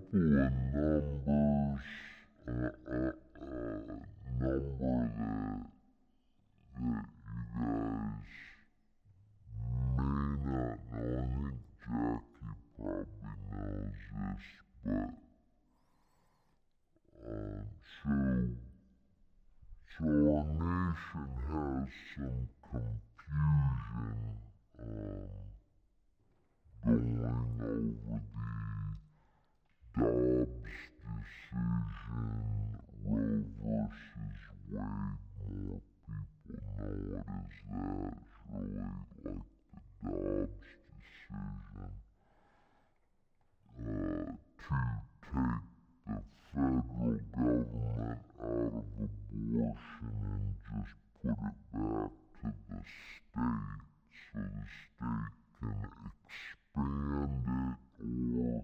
couple of numbers, number that you guys may not know. I think Jackie probably knows this, but so our nation has some confusion going over the Dobbs decision, Roe versus Wade. More people know it as that. It's really like the Dobbs decision to take the federal government out of abortion and just put it back to the state so the state can expand it or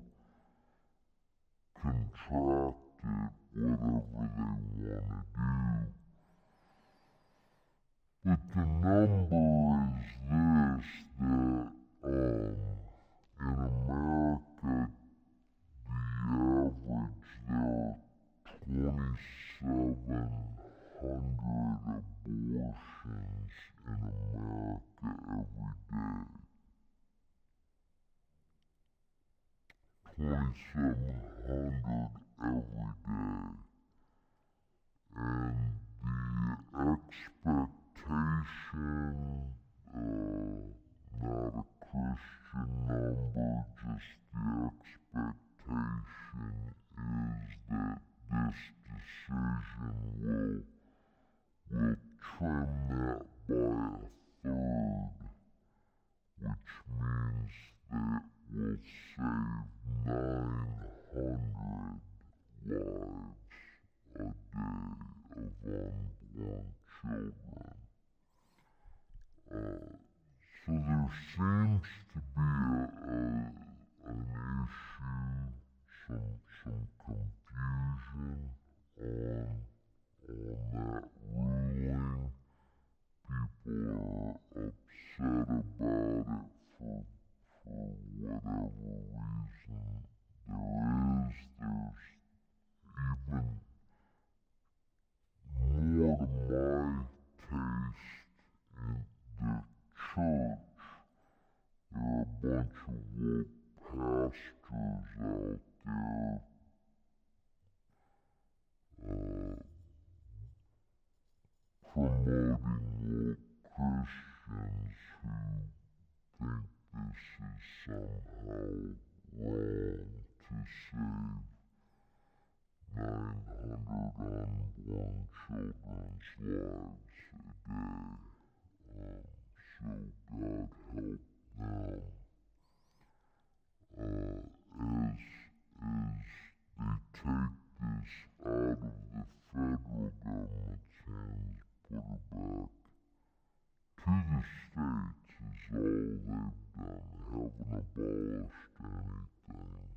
contract it, whatever they want to do. But the number is this, that in America, the average, there are 2,700 abortions in America every day. 2,700 every day. And the expectation, not a Christian number, just the expectation is that this decision will trim that by a third, which means that it will save 900 lives a day of unborn children. So there seems to be an issue, some confusion on that ruling. People are upset about it for whatever reason there is. There's even more to my taste in the church. There are a bunch of woke pastors out there promoting woke Christians who think this is somehow wrong to save 900 unborn children's lives a day. So God help them. As they take this out of the federal government's hands, put it back to the states is all they've done. They haven't abolished anything.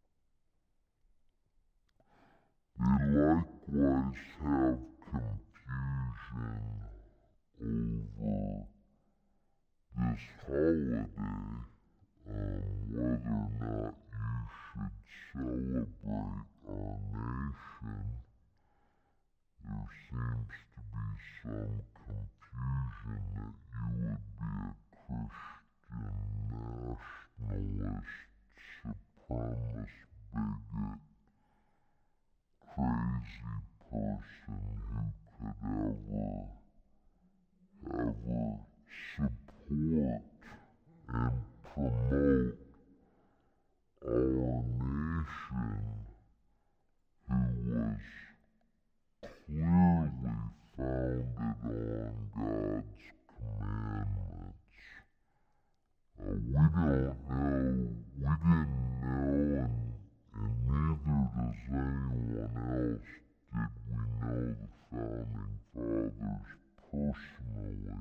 They likewise have confusion over this holiday, whether or not you should celebrate our nation. There seems to be some confusion that you would be a Christian nationalist, supremacist, bigot, crazy person who could ever support and promote our nation, who was clearly founded on God's commandments. We didn't know, and neither does anyone else, did we know the founding fathers personally.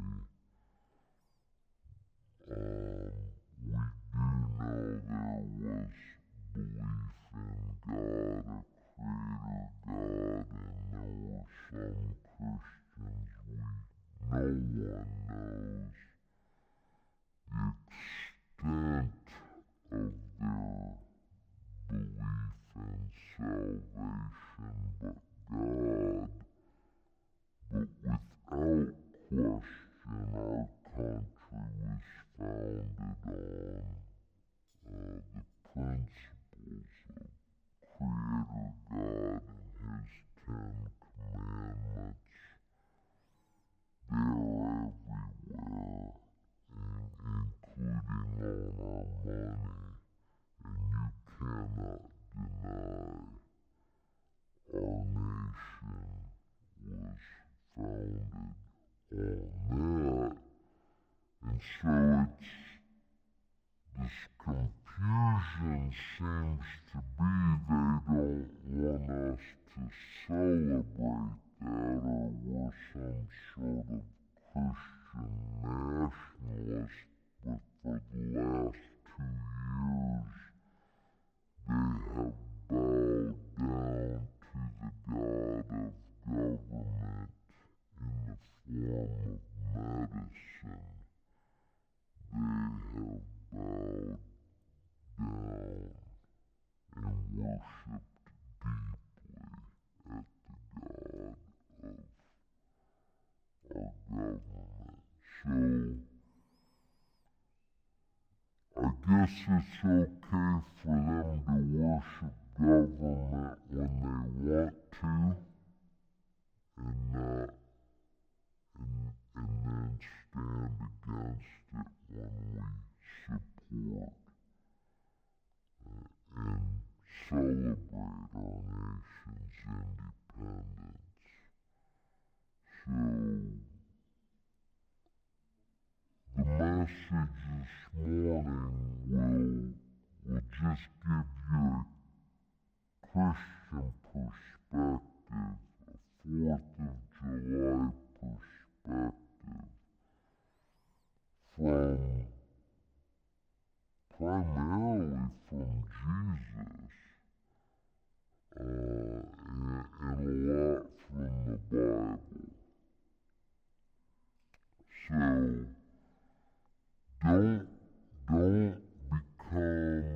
We do know there was belief in God, a creator God, and there were some Christians. No one knows the extent of their belief in was founded on that. And so this confusion seems to be they don't want us to celebrate that, or we're some sort of Christian nationalist, but for the last 2 years they have bowed down to the god of government in the form of medicine. They have bowed down and worshipped deeply at the god of our government. So I guess it's okay for them to worship government when they want to, and not and then stand against it when we support and celebrate our nation's independence. So the message this morning will just give you a Christian perspective, a 4th of July perspective, from primarily from Jesus, and a lot from the Bible. So don't become,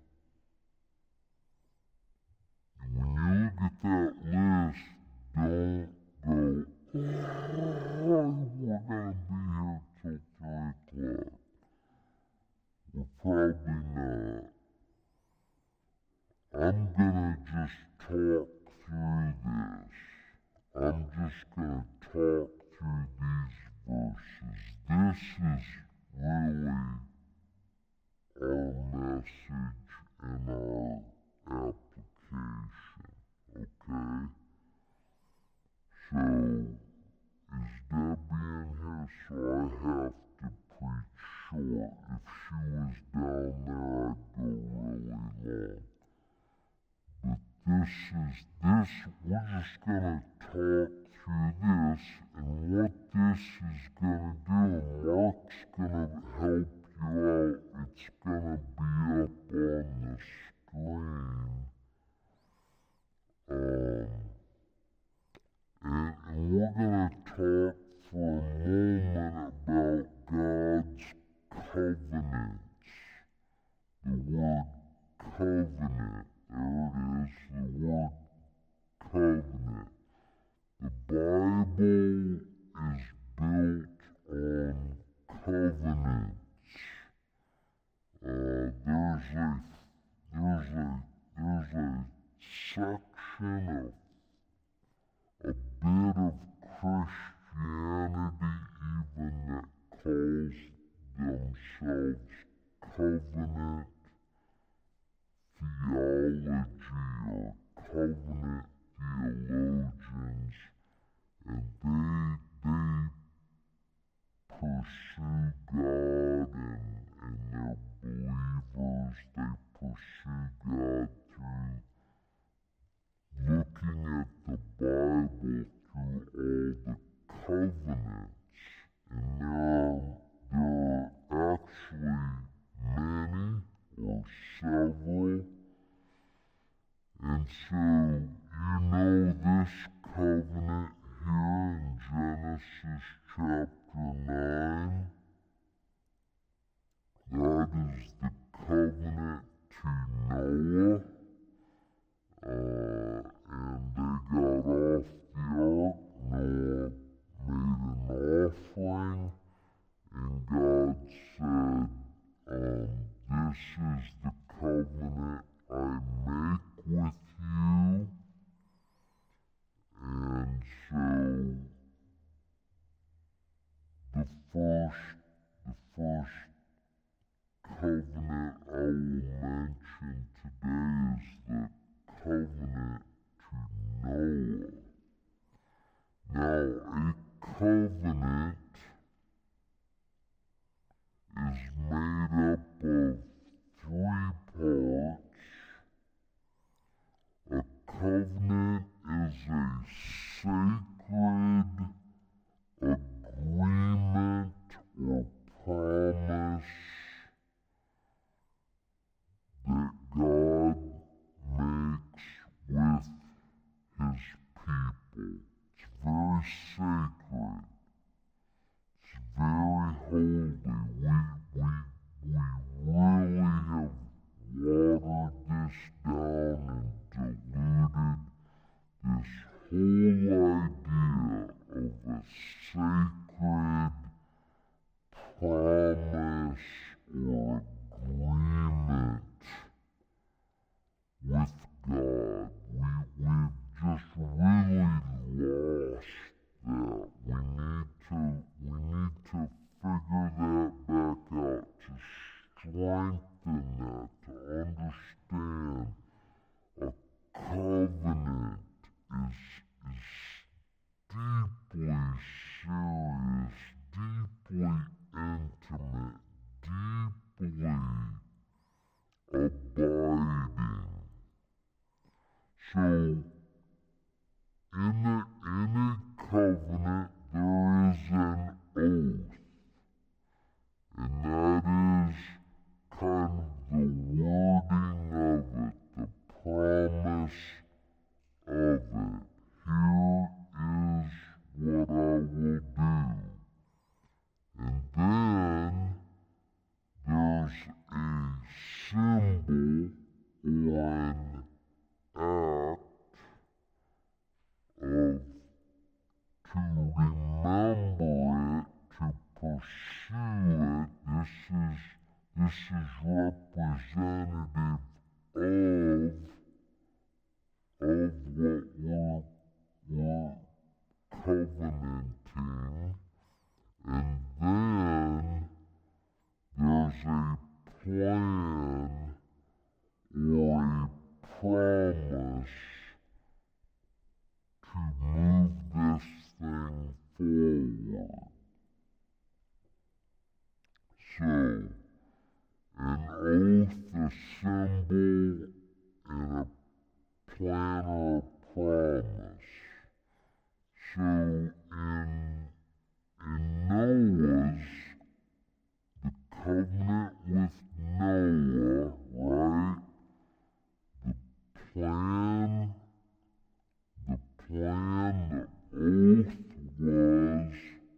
when you look at that list, don't go, oh, we're gonna be here till 3 o'clock. We're probably not. I'm gonna just talk through this. I'm just gonna talk through these verses. This is really our message and our application, okay? So, is Debbie in here? So I have to preach short. If she was down there, I'd go really long. But we're just gonna talk through this, and what this is gonna do, Mark's gonna help you out. It's gonna be up on the screen. And we're gonna talk for a moment about God's covenants. The word covenant. There it is, the word covenant. The Bible is built on covenants. There's a section of a bit of Christianity even that calls themselves covenant theology or covenant theologians, and they pursue God, and they're believers. They pursue God through looking at the Bible through all the covenants, and there are actually many or several. And so you know this covenant here in Genesis chapter 9, that is the covenant to Noah, and they got off the ark. Noah made an offering, and God said, this is the covenant I make with you. And so the first covenant I will mention today is the covenant to Noah. Now, a covenant is made up of three parts. A covenant is a sacred agreement or promise that God makes with His people. It's very sacred. It's very holy. We really have watered this down and diluted this whole idea of a sacred promise or agreement with God. We've just really lost that. We need to figure that back out, to strengthen that, to understand a covenant is deeply serious, deeply intimate, deeply abiding. So, in a covenant, there is an oath, and that is kind of the wording of it, the promise of it. Here is what I will do. And then there's a symbol or an act of to remember it, to pursue it. This is representative of what we're covenanting. And then there's a plan or a promise to move this thing forward. So, an oath, a symbol, and a plan or a promise. So, in Noah's, the covenant with Noah, right? The plan, the oath was,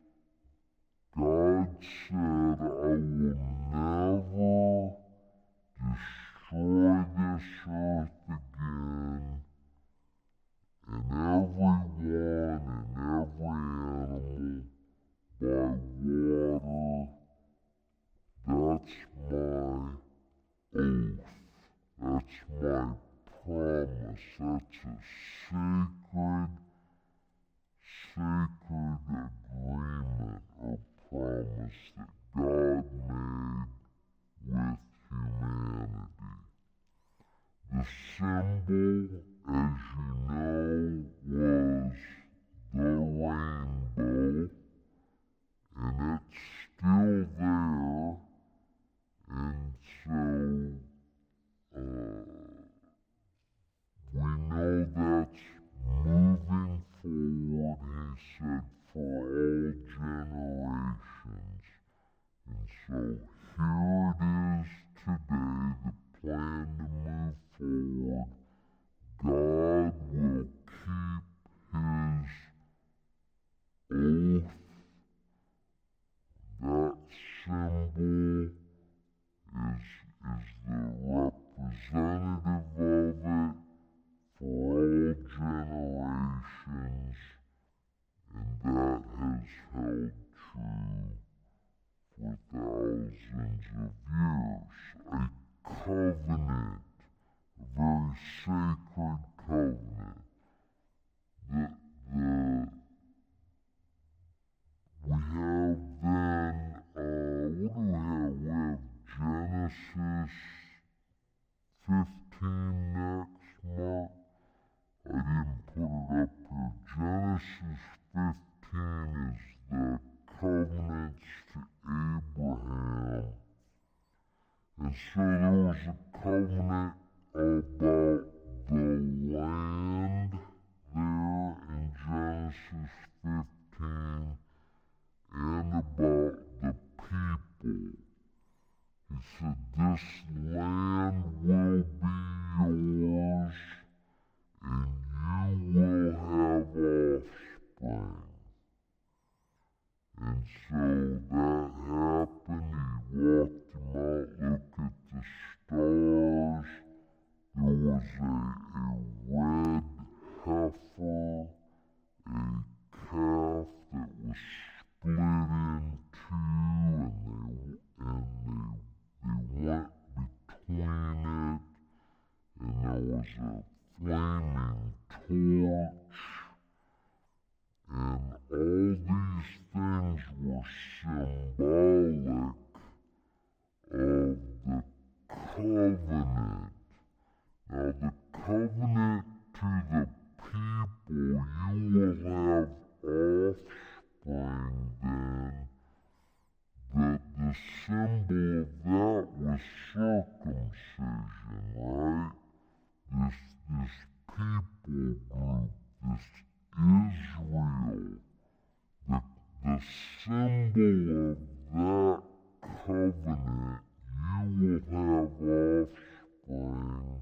God said, I will never destroy this earth again, and everyone and every animal by water. That's my oath. That's my promise. That's a sacred agreement or promise that God made with humanity. The symbol, as you know, was the rainbow, and it's still there, and so we know that's moving forward, he said, for all generations. And so here it is today, the plan to move forward. God will keep his oath. That symbol is the representative of it for all generations, and that has held true for thousands of years. A covenant, a very sacred covenant. We have then, what do we have? We have Genesis 15 next, Mark. I didn't put it up here. Genesis 15 is the covenants to Abraham. And so there was a covenant about the land there in Genesis 15 and about the people. He said, this land will be yours and you will have offspring. And so that happened. He walked him out, looked at the stars. There was a red heifer, a calf that was split in two, and they went between it, and there was a flaming torch, and all these things were symbolic of the covenant. Now the covenant to the people, you will have offspring then, but the symbol of that was circumcision, right? This people group, this Israel, the symbol of that covenant, you will have offspring,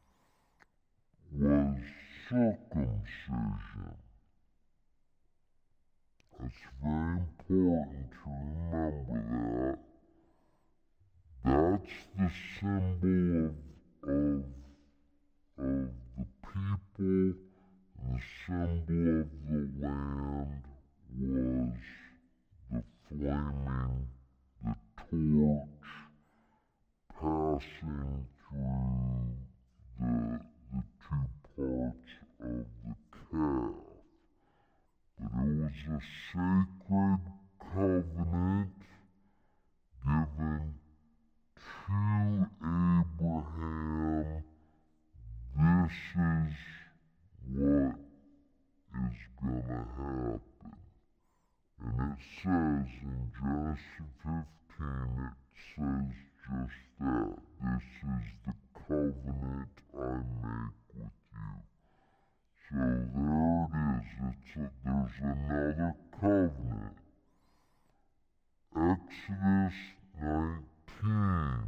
was circumcision. It's very important to remember that. That's the symbol of the people, and the symbol of the land was the flaming, the torch passing through the two parts of the calf. But it was a sacred covenant given to Abraham. This is what is going to happen. And it says in Genesis 15, it says just that. This is the covenant I make with you. So there it is. There's another covenant. Exodus 19.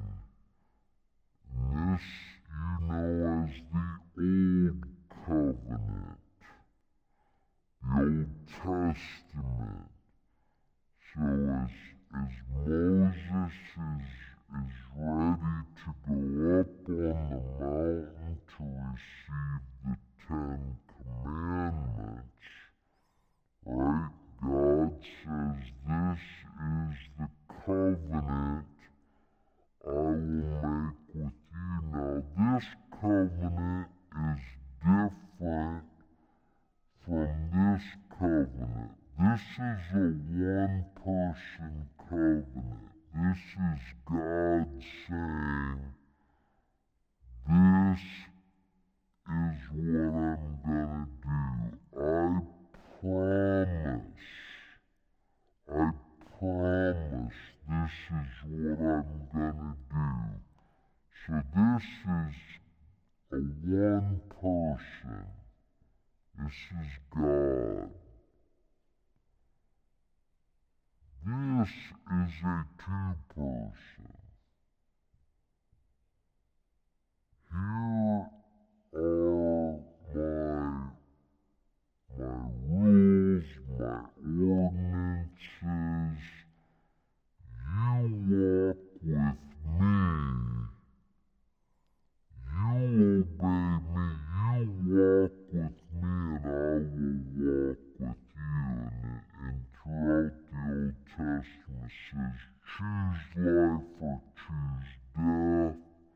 This you know as the Old Covenant, the Old Testament. So as Moses is ready to go up on the mountain to receive the 10 Commandments, right? God says, this is the covenant I will make with you. Now this covenant is different from this covenant. This is a one-person covenant. This is God saying, this is what I'm gonna do. I promise this is what I'm gonna do. So this is a one person. This is God. This is a two-person. Here are my rules, my ordinances. You walk with me. You obey me. You walk with me, and I will walk with you. And throughout the Old Testament it says, choose life or choose death.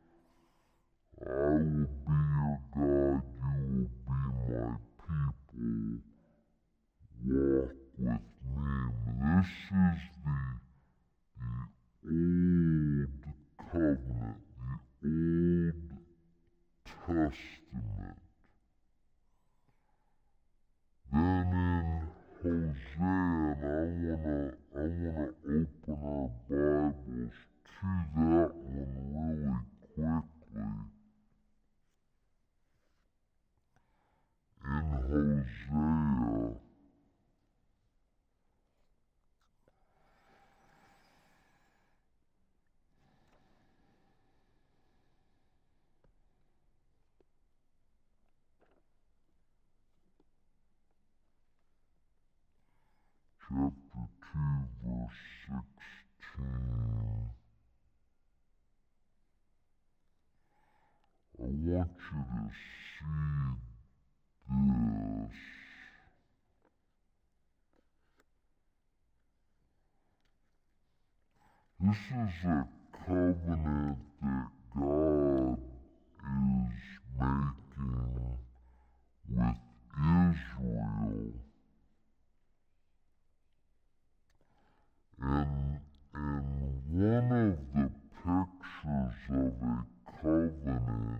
I will be your God, you will be my people. Walk with me. This is the Old Covenant, the Old Testament. Then in Hosea, and I wanna open our Bibles to that one really quickly. In Hosea, chapter 2, verse 16. I want you to see this. This is a covenant that God is making with Israel. And one of the pictures of a covenant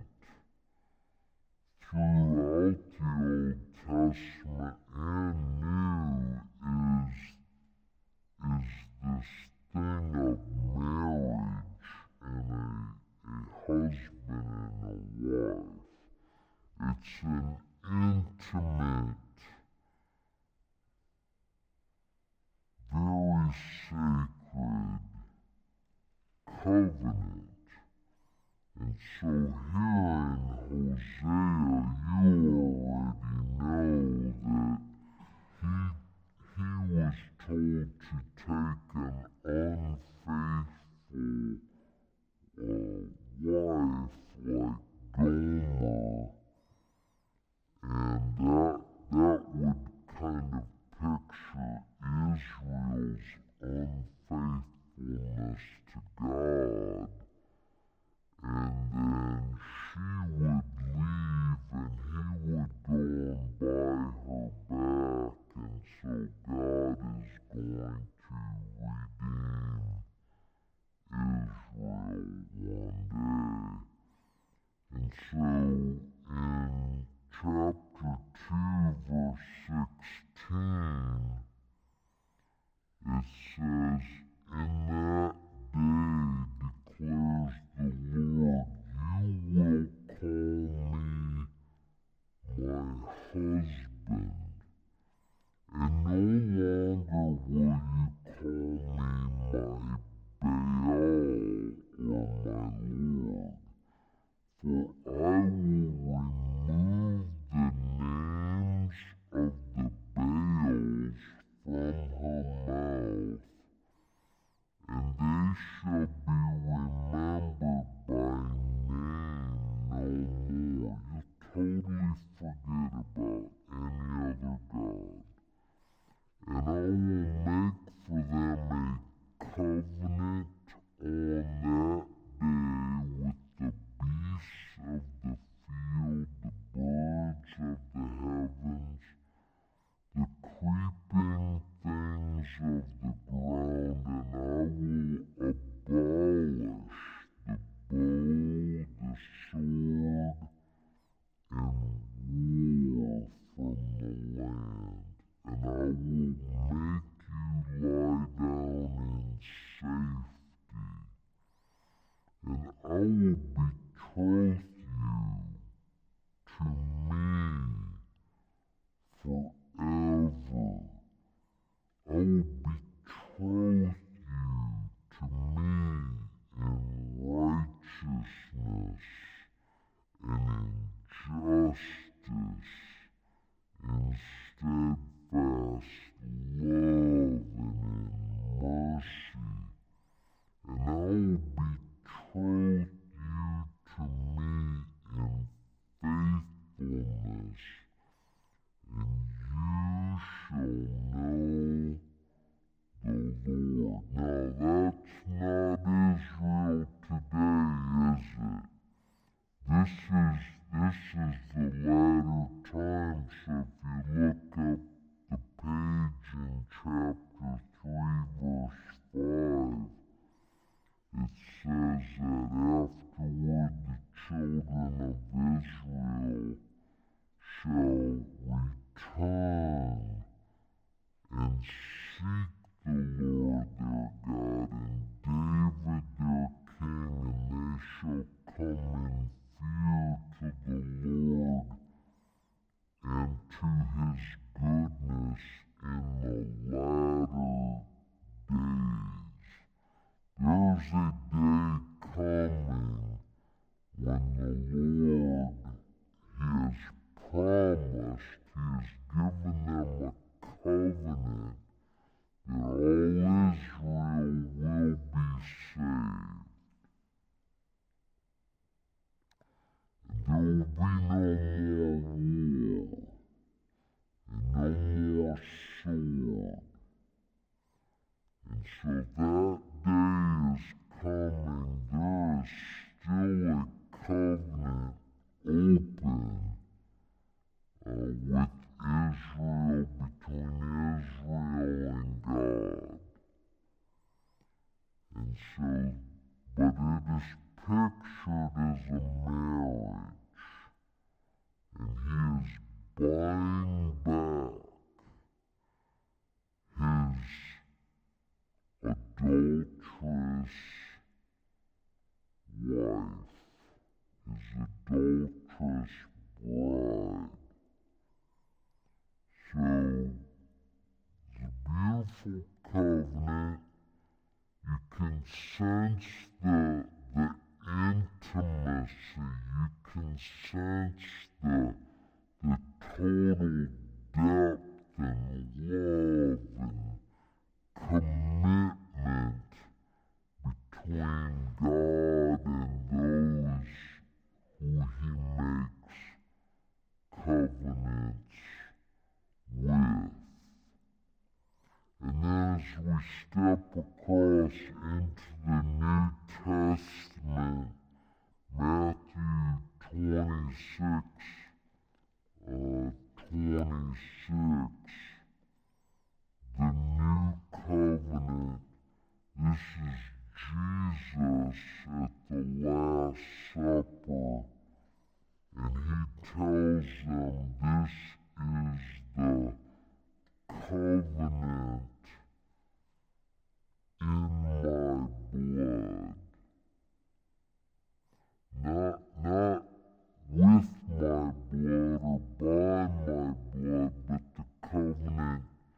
throughout the Old Testament and New is this thing of marriage and a husband and a wife. It's an intimate, very sacred covenant. And so here in Hosea, you already know that he was told to take an unfaithful wife like Gomer, and that would kind of picture Israel's unfaithfulness to God. And then she would leave and he would go and buy her back, and so God is going to redeem Israel one day. And so in chapter 2, verse 16, it says, "In that day, declares the Lord, you will call me my husband, and no longer will you call me my Baal or my Lord. For I will remove the names of the Baals from her mouth, and they shall be remembered by name no more." You totally forget about any other God. "And I will make for them a covenant on that day with the beasts of the field, the birds of the heavens, the creeping things of the ground, and I will abolish the bow, the sword, and war from the land. And I will make you lie down in safety, and I will betroth you to me forever. I will betroth you to me in righteousness and in justice, in steadfast love and in mercy. And I will betroth you to me in faithfulness, and you shall know the Lord." Now that's not Israel today, is it? This is the latter times. So if you look up the page in chapter 3, verse 5, it says that afterward the children of Israel shall return in the latter days. There's a day coming when the Lord, He has promised, He has given them a covenant that all Israel will be saved. And there will be no more war and no more sword. And so that day is coming. There is still a covenant open with Israel, between Israel and God. And so, but it is pictured as a marriage. And He is buying back His adulterous wife, His adulterous bride. So, the beautiful covenant, you can sense the intimacy, you can sense the total depth and love and commitment between God and those who He makes covenants with. And then as we step across into the New Testament, Matthew 26, 26, the New Covenant, this is Jesus at the Last Supper, and He tells them this is the covenant in my blood. Not with my blood or by my blood, but the covenant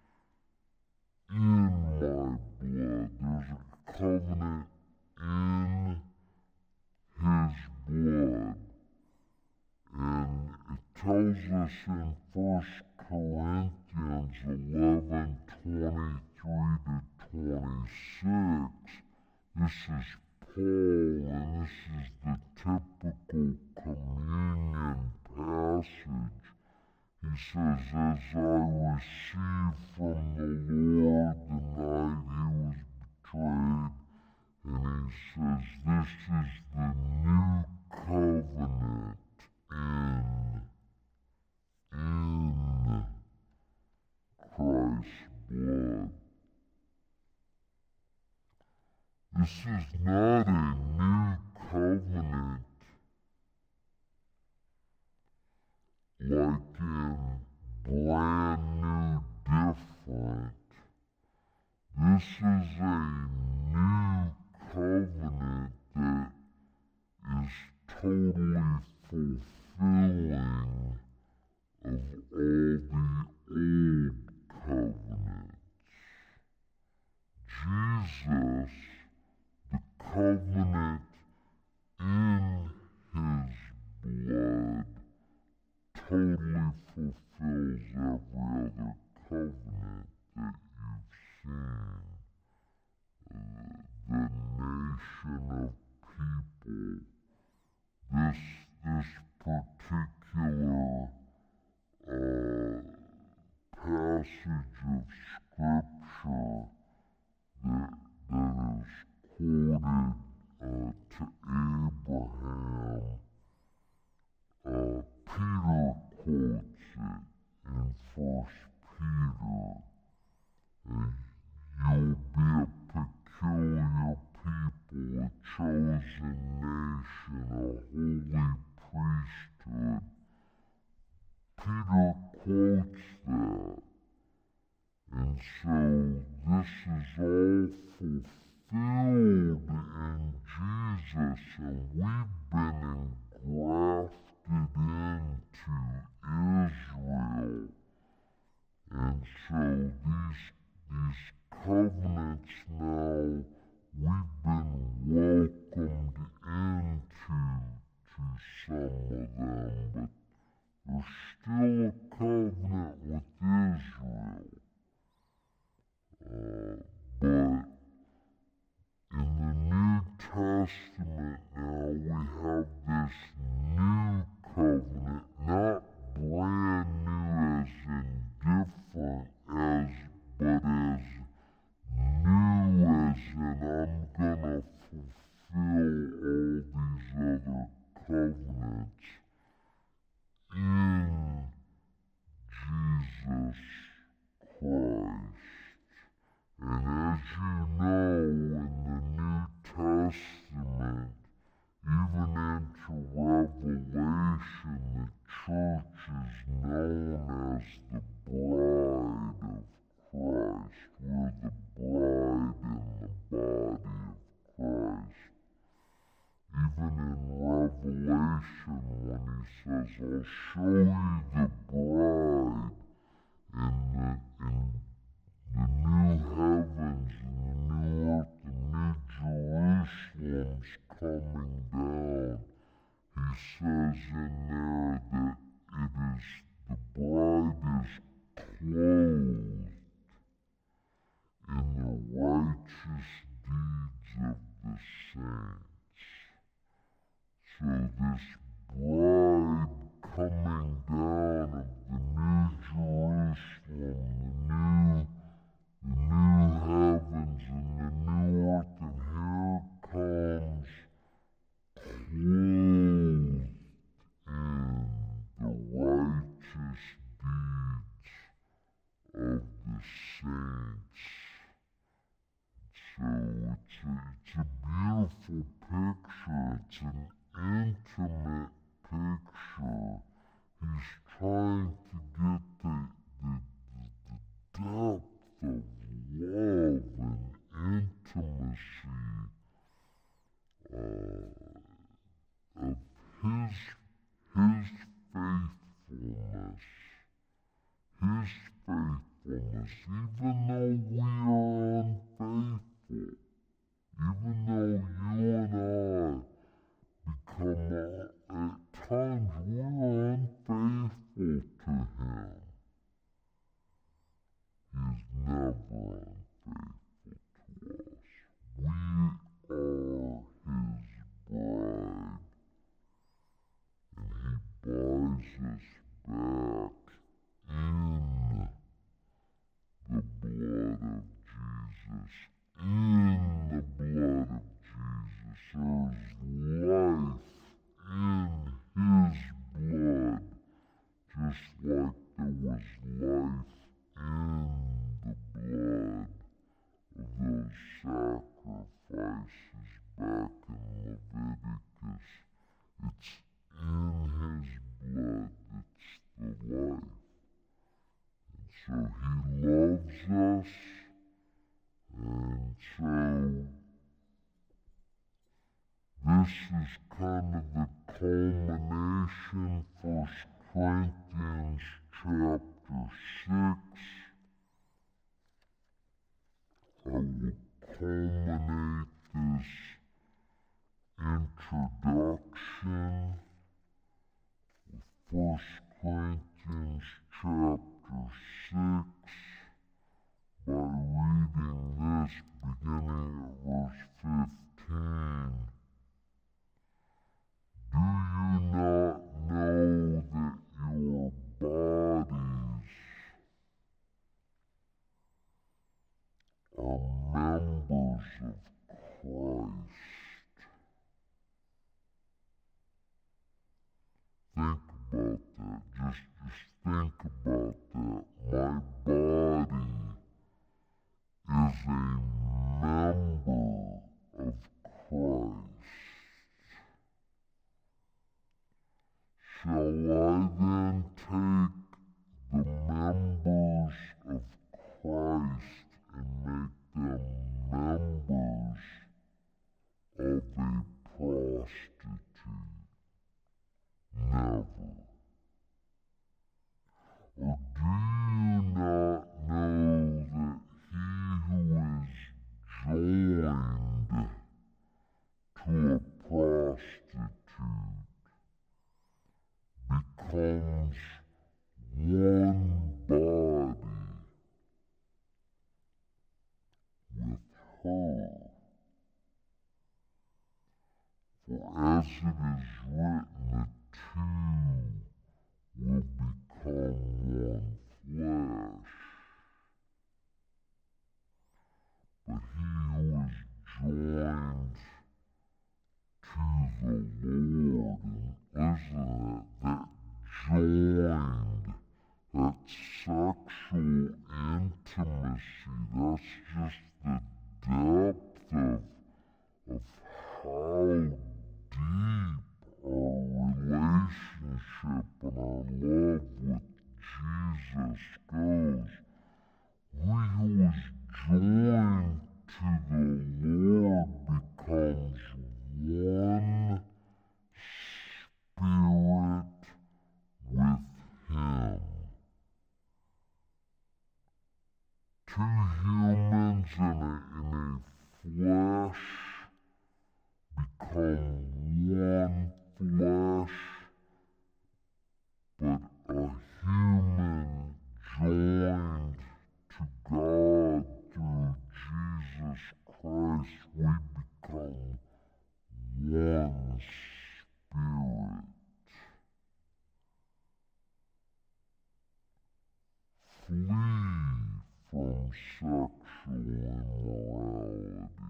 in my blood. There's a covenant in His blood. And it tells us in 1 Corinthians 11, 23 to 26, this is Paul, and this is the typical communion passage. He says, as I received from the Lord the night He was betrayed, and He says, this is the new covenant in Christ's blood. This is not a new covenant like in brand new different. This is a new covenant that is totally fulfilling of all the old covenants. Jesus, the covenant in His blood, totally fulfills every other covenant that you've seen. The nation of people, this particular passage of Scripture that is quoted to Abraham, Peter quotes it in 1 Peter. You'll be a peculiar people, a chosen nation, a holy priesthood. Peter quotes that. And so this is all fulfilled in Jesus, and we've been engrafted into Israel. And so these covenants now, we've been welcomed into some of them, but there's still a covenant with Israel. But in the New Testament now, we have this new covenant, not brand new as in different as, but as new as in I'm gonna fulfill all these other covenants in Jesus Christ. And as you know, in the New Testament, even into Revelation, the church is known as the bride of Christ. We're the bride in the body of Christ. Even in Revelation, when he says, I'll show you the bride in the new heavens and the new earth, the new Jerusalem's coming down. He says in there that the bride is clothed in the righteous deeds of the saints. So this bride coming down of the new Jerusalem, the new heavens and the new earth, and here comes clothed in the righteous deeds of the saints. So it's a beautiful picture. It's an intimate picture. He's trying to get the depth of love and intimacy of his faithfulness. His faithfulness, even though we are unfaithful, even though you and I become, at times we're unfaithful to him. He is never unfaithful to us. We are his bride, and he buys us back in the blood of Jesus. In the blood of Jesus, there's life in his blood, just like there was life in the blood of those sacrifices back in Leviticus. It's in his blood that's the life. So he loves us, and so this is kind of the culmination, 1 Corinthians chapter 6. I will culminate this introduction with 1 Corinthians chapter 6 by reading this beginning at verse 15. Do you not know that your bodies are members of Christ? Think about that. Just think about that. My body is a member of Christ. Shall I then take the members of Christ and make them members of a prostitute? Never. Or do you it is written, the two will become one flesh. But he who is joined to the Lord, and listen to that joined, that sexual intimacy, that's just the depth of how deep our relationship and our love with Jesus goes. We who is joined to the Lord becomes one spirit with Him. Two humans in a flesh become one flesh, but a human joined to God through Jesus Christ, we become one spirit. Flee from sexual immorality.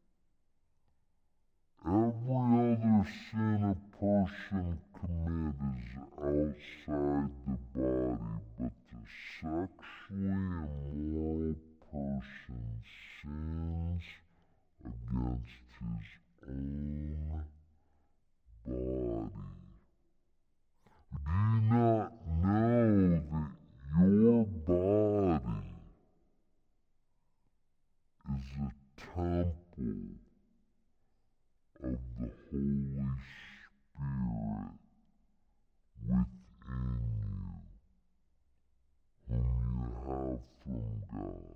Every other sin a person commits is outside the body, but the sexually immoral person sins against his own body. Do you not know that your body is a temple of the Holy Spirit within you, whom you have from God?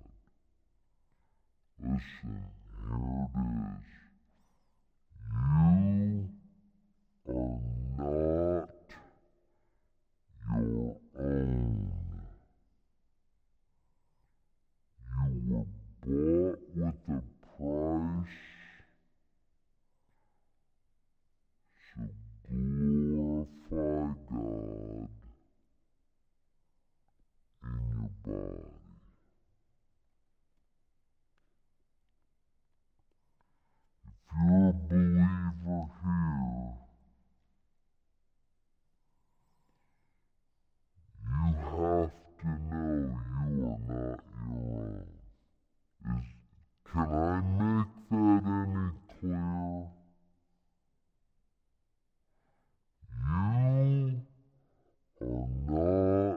Listen, here it is. You are not your own. You were bought with a price, so glorify God in your body. If you're a believer here, you have to know you are not your own. Can I make that any clearer? You are not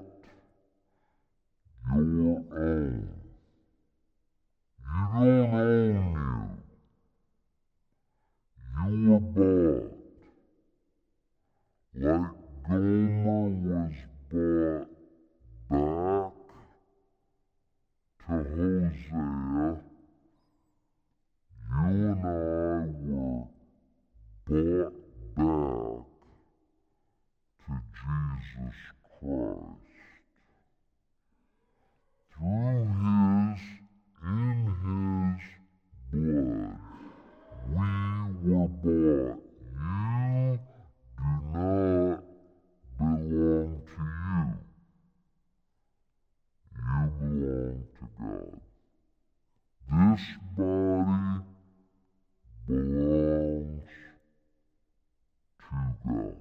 your own. You don't own you. You were bought. Like Gomer was bought back to Hosea, you and I were bought back to Jesus Christ. Through in His blood, we were bought. You do not belong to you. You belong to God. This body belongs to God.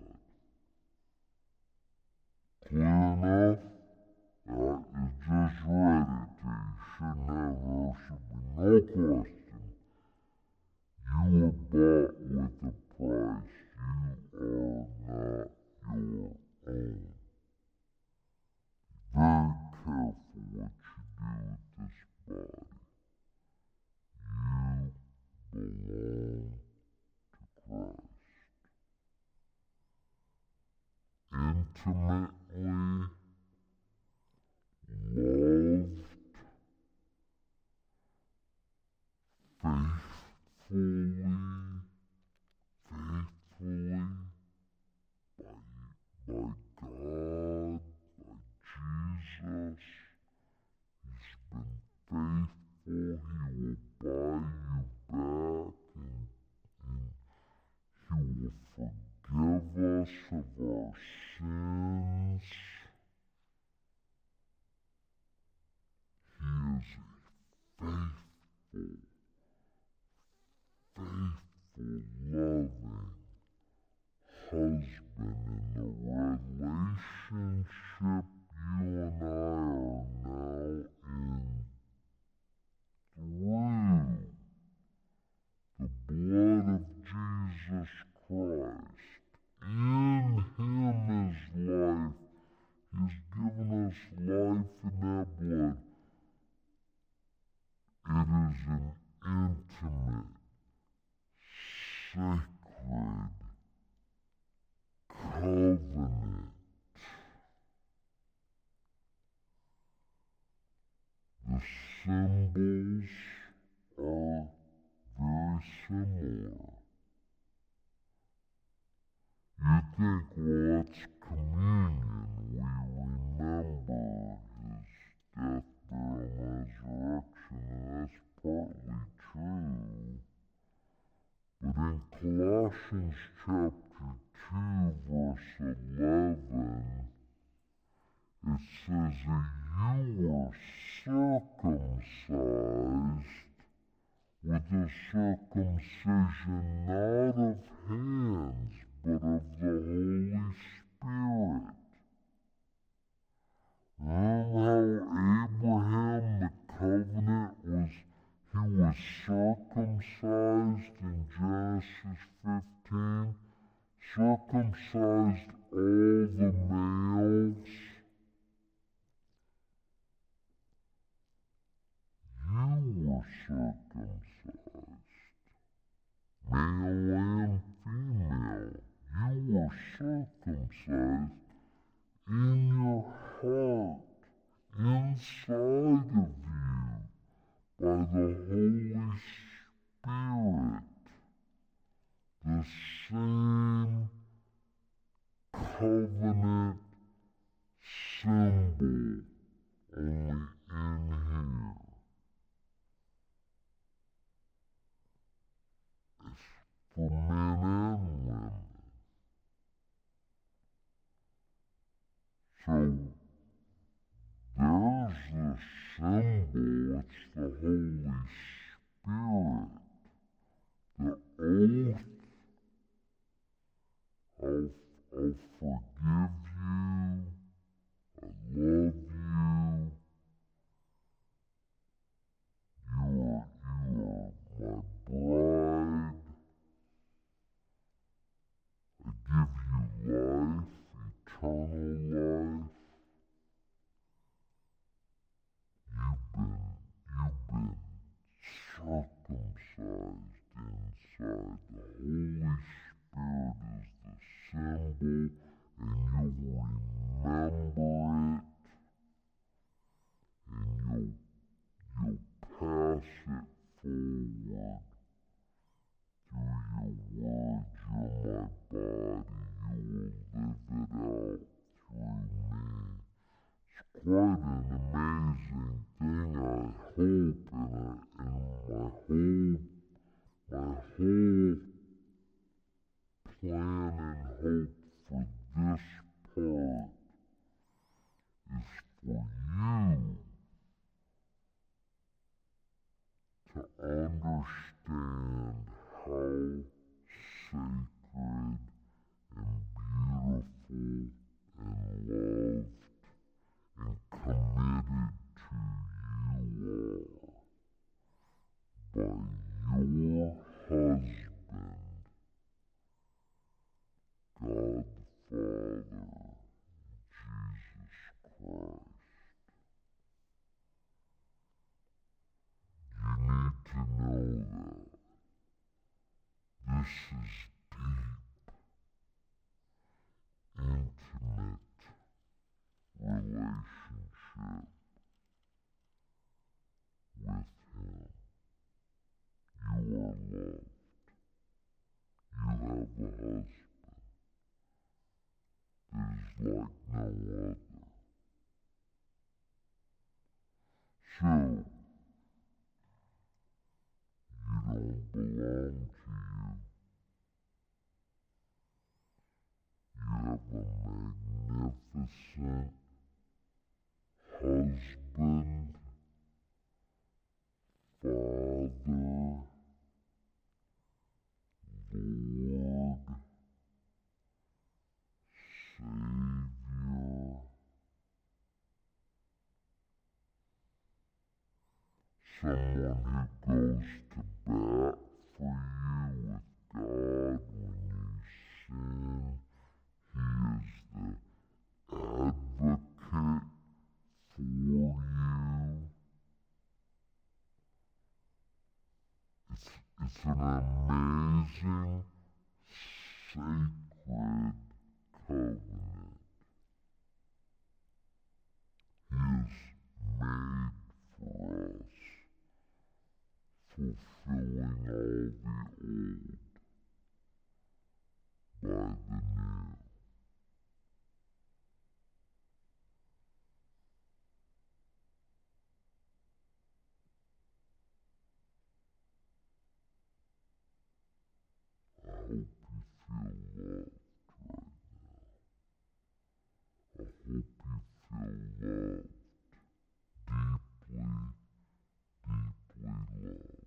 Clear enough? I just read it to you. There should be no question. You were bought with a price. You are not your own. Very careful what you do with this body. You belong to Christ. Intimately loved, faithfully by God, by Jesus. He's been faithful. He will buy you back, and He will forgive faithful, faithful, loving husband in the relationship you and I are now in through the blood of Jesus Christ. In Him is life. He's given us life in that blood. It is an intimate, sacred covenant. The symbols are very similar. You think, well, it's communion. We remember His death, burial, and resurrection, and that's partly true. But in Colossians chapter 2, verse 11, it says that you were circumcised with a circumcision not of hands, but of the Holy Spirit. Remember how Abraham, the covenant, he was circumcised in Genesis 15? Circumcised all the males. You were circumcised, male and female. You were circumcised in your heart, inside of you, by the Holy Spirit. The same covenant symbol, only in here. It's for men and women. So there's the symbol, it's the Holy Spirit. The oath, I'll forgive you, I love you, you are my bride, I give you life, eternal life. You've been circumcised inside. The Holy Spirit is the symbol, and you'll remember it, and you'll pass it forward through your words. You're my body. You will live it out through me. It's quite an amazing thing. I hope, and my whole plan and hope for this part is for you to understand how sacred and beautiful and loved and committed to you are by your husband, God the Father, Jesus Christ. You need to know that. This is deep, intimate relationship with Him. You are loved. You have a husband that is like no other. So, you don't belong to you. You have a magnificent husband someone who goes to bat for you with God when you sin. He is the advocate for you. It's an amazing, sacred covenant. He is made for us, fulfilling all the old by the new. I hope you feel loved right now. I hope you feel loved, deeply, deeply loved.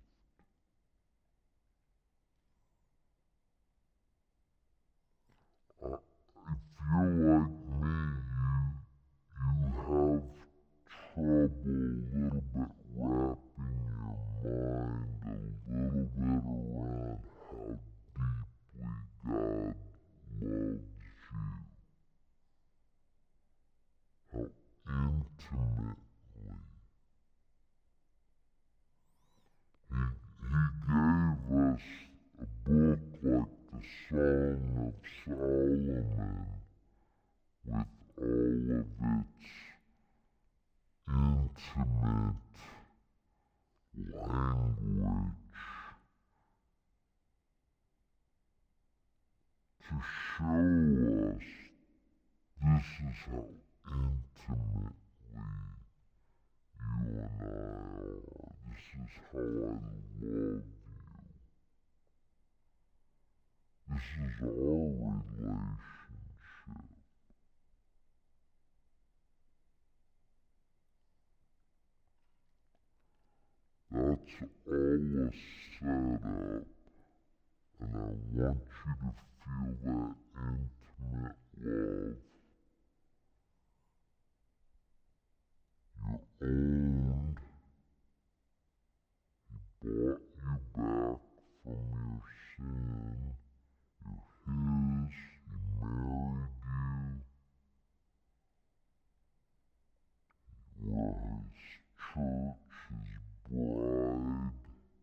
If you're like me, you have trouble a little bit wrapping your mind a little bit around how deeply God loves you, how intimately. He gave us a book like the Song of Solomon with all of its intimate language to show us this is how intimately you and I are. This is how I love you. This is our relationship. That's all a setup, and I want you to feel that intimate love. You're owned. He bought you back from your sin. You're his. He married you. We're his church, his bride.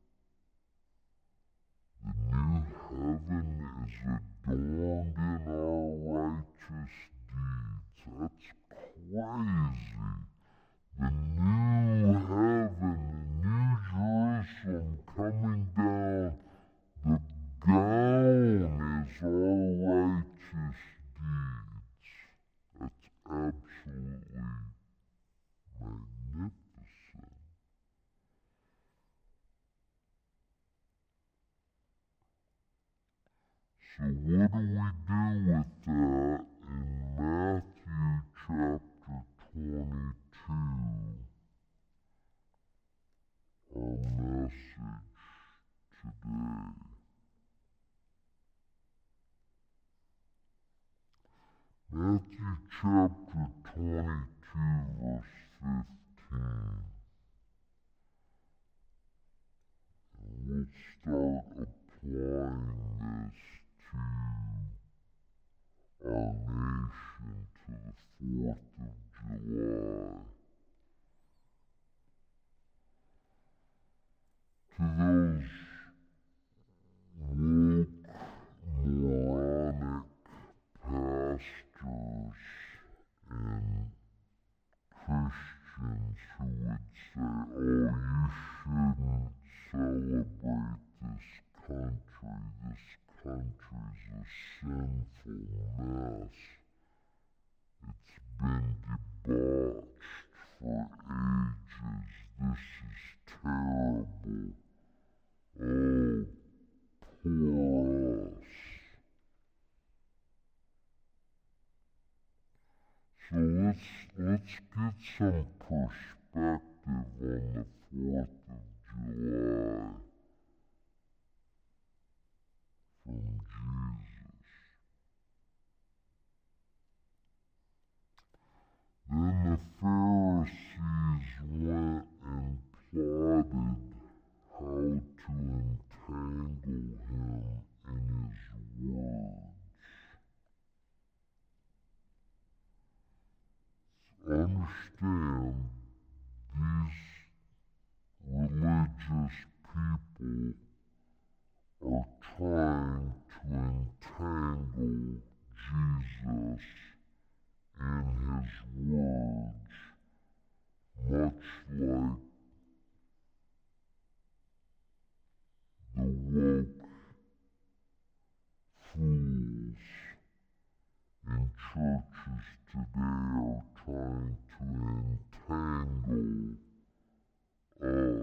The new heaven is adorned in our righteous deeds. That's crazy. The new heaven, the new Jerusalem coming down, the gown is our righteous deeds. That's absolutely magnificent. So what do we do with that in Matthew chapter 22? Our message today. Matthew chapter 22 verse 15. And we'll start applying this to our nation, to the 4th of July. To those woke, moronic pastors and Christians who would say, oh, you shouldn't celebrate this country. This country's a sinful mess. It's been debauched for ages. This is terrible. Oh, poor us. So let's get some perspective on the 4th of July from Jesus. Then the Pharisees went and plotted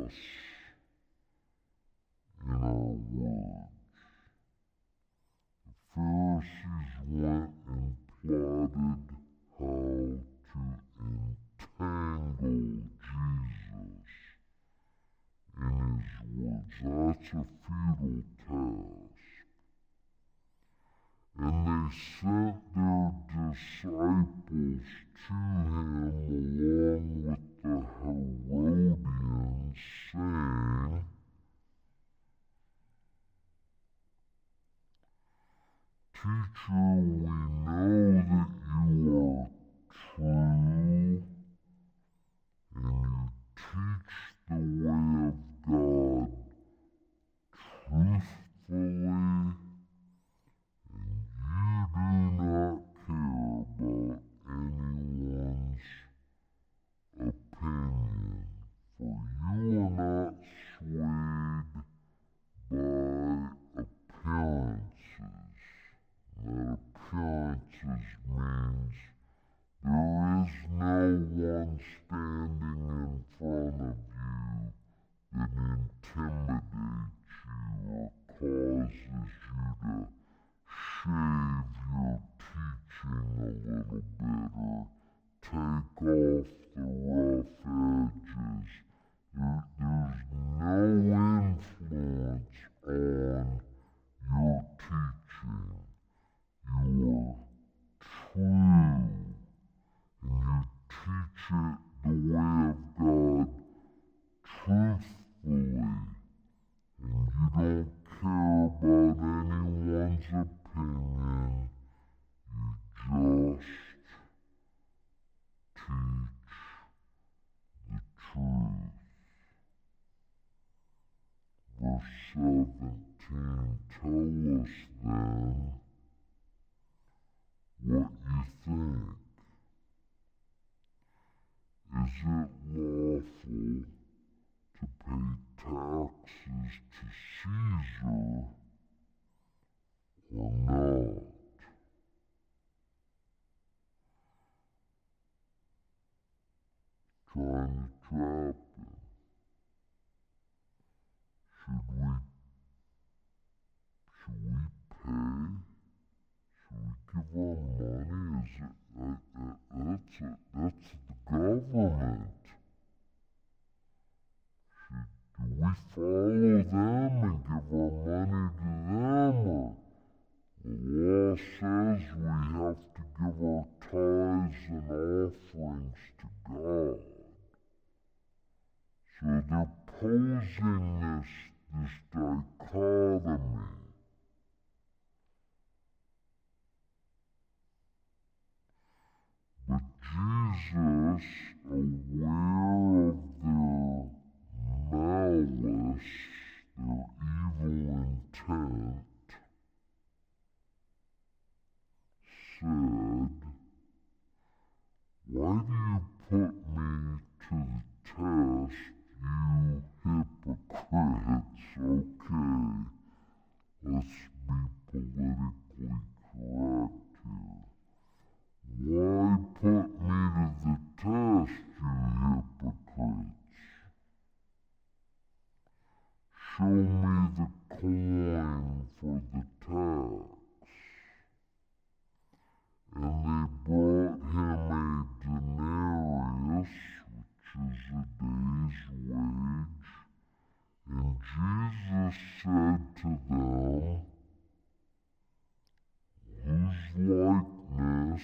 us in our words. The Pharisees went and plotted how to entangle Jesus in his words. That's a futile task. And they sent their disciples to him along with the Herodians, saying, Teacher, we know that you are true, and you teach the way of God truthfully, and you do not care about anyone's opinion, for you are not swayed by appearances. That appearances means there is no one standing in front of you that intimidates you or causes you to shave your teaching a little bit or take off the rough edges. There's no influence on your teaching. You are true, and you teach it the way of God truthfully, and you don't care about anyone's opinion. You just teach the truth. Verse 17, tell us then what you think. Is it lawful to pay taxes to Caesar or not? Trying to trap him. Should we pay? Should we give our money? That's the government. Do we follow them and give our money to them, or the law says we have to give our tithes and offerings to God? So they're posing this dichotomy. But Jesus, aware of their malice, their evil intent, said, why do you put me to the test, you hypocrites? Okay, let's be politically correct here. Why put me to the test, you hypocrites? Show me the coin for the tax. And they brought him a denarius, which is a day's wage. And Jesus said to them, whose likeness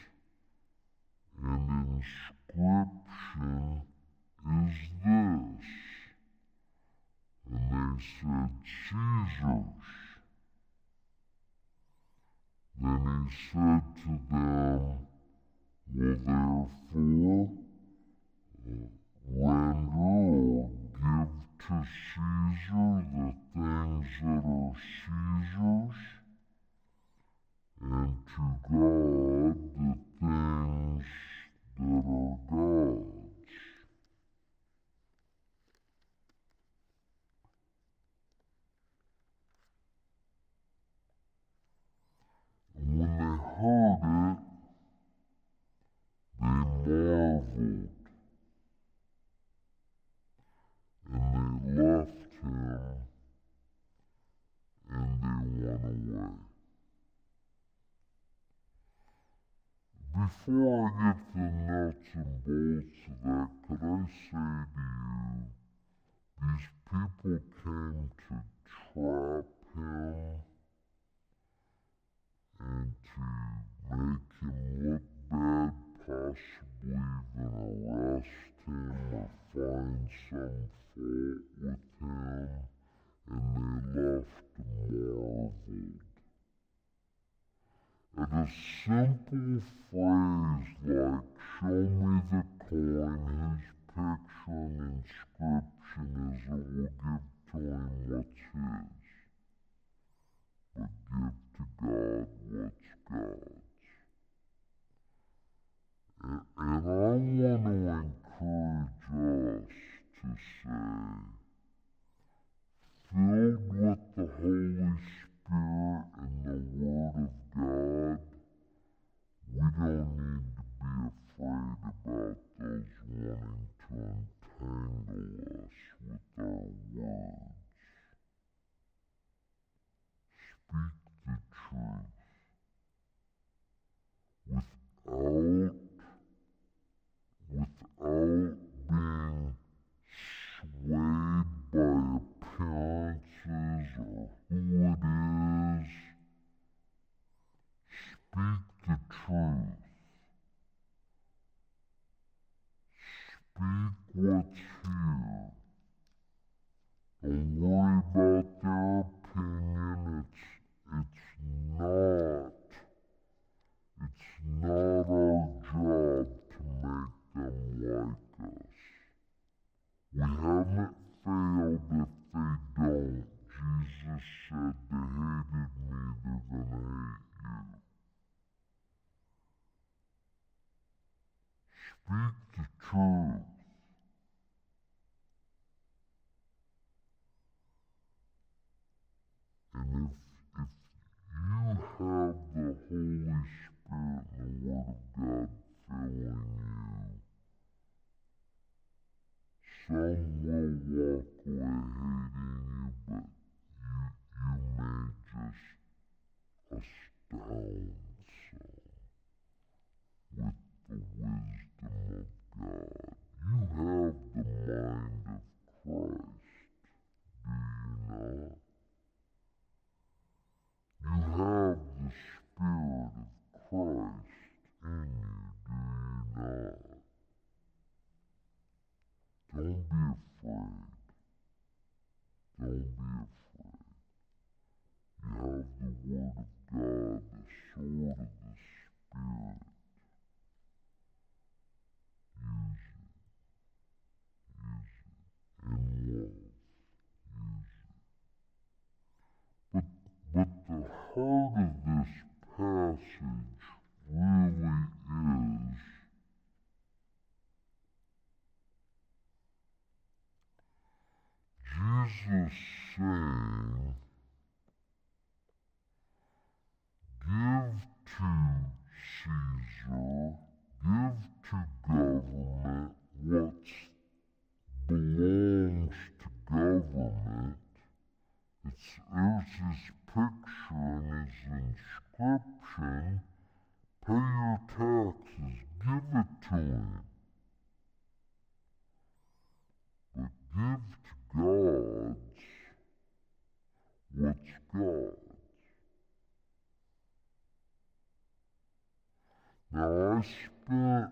and inscription is this? And they said, Caesar's. Then he said to them, well, therefore, render or give to Caesar the things that are Caesar's, and to God the things that are God's. And when they heard it, they marveled, and before I get to the nuts and bolts of that, could I say to you, these people came to trap him and to make him look bad, possibly even arrest him or find some fault with him, and they left marveled at a simple phrase like, show me the coin, his picture and inscription is it will give to him what's his, but give to God what's God's. And I want to encourage us to say, filled with the Holy Spirit and the Word of God, we don't need to be afraid about those wanting to entangle us with our words. Speak the truth without being swayed by appearances or who it is. Speak the truth. Speak what's here. Don't worry about their opinion. It's not our job to make them like us. We haven't failed if they don't. Jesus said they hated me, they're gonna hate you. Speak the truth. And if you have the Holy Spirit and the Word of God filling you, some will walk away hating you, but you may just astound some with the wisdom of God. You have the mind of Christ, do you not? You have the Spirit of Christ in you, do you not? Don't be afraid. Don't be afraid. You have the Word of God, the sword of the Spirit. Use it. Use it. In love. Use it. But the heart of this passage really is Jesus saying, give to Caesar, give to government what belongs to government. There's his picture and his inscription. Pay your taxes, give it to him. But give to God's what's God's. Now I spent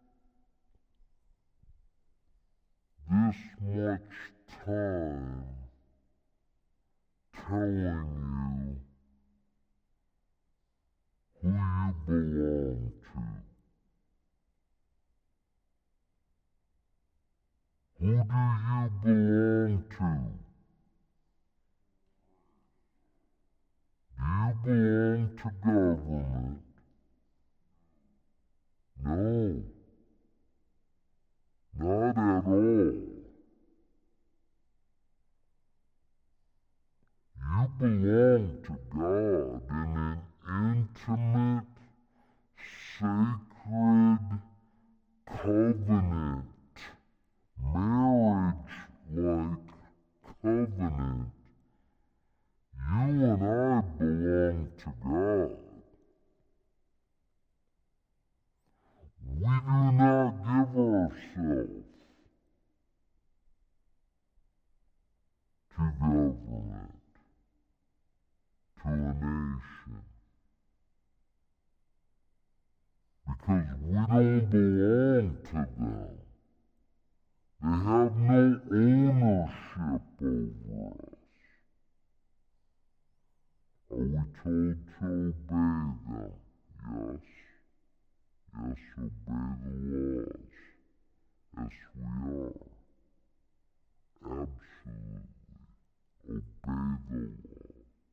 this much time telling you who you belong to. Who do you belong to? Do you belong to government? No, not at all. You belong to God in an intimate, sacred covenant, marriage-like covenant. You and I belong to God. to government, to a nation. Because we don't belong to them. They have no ownership over us. Are we told to obey them? Yes. Yes, obey the laws. Yes, we are. Absolutely. Obey the law.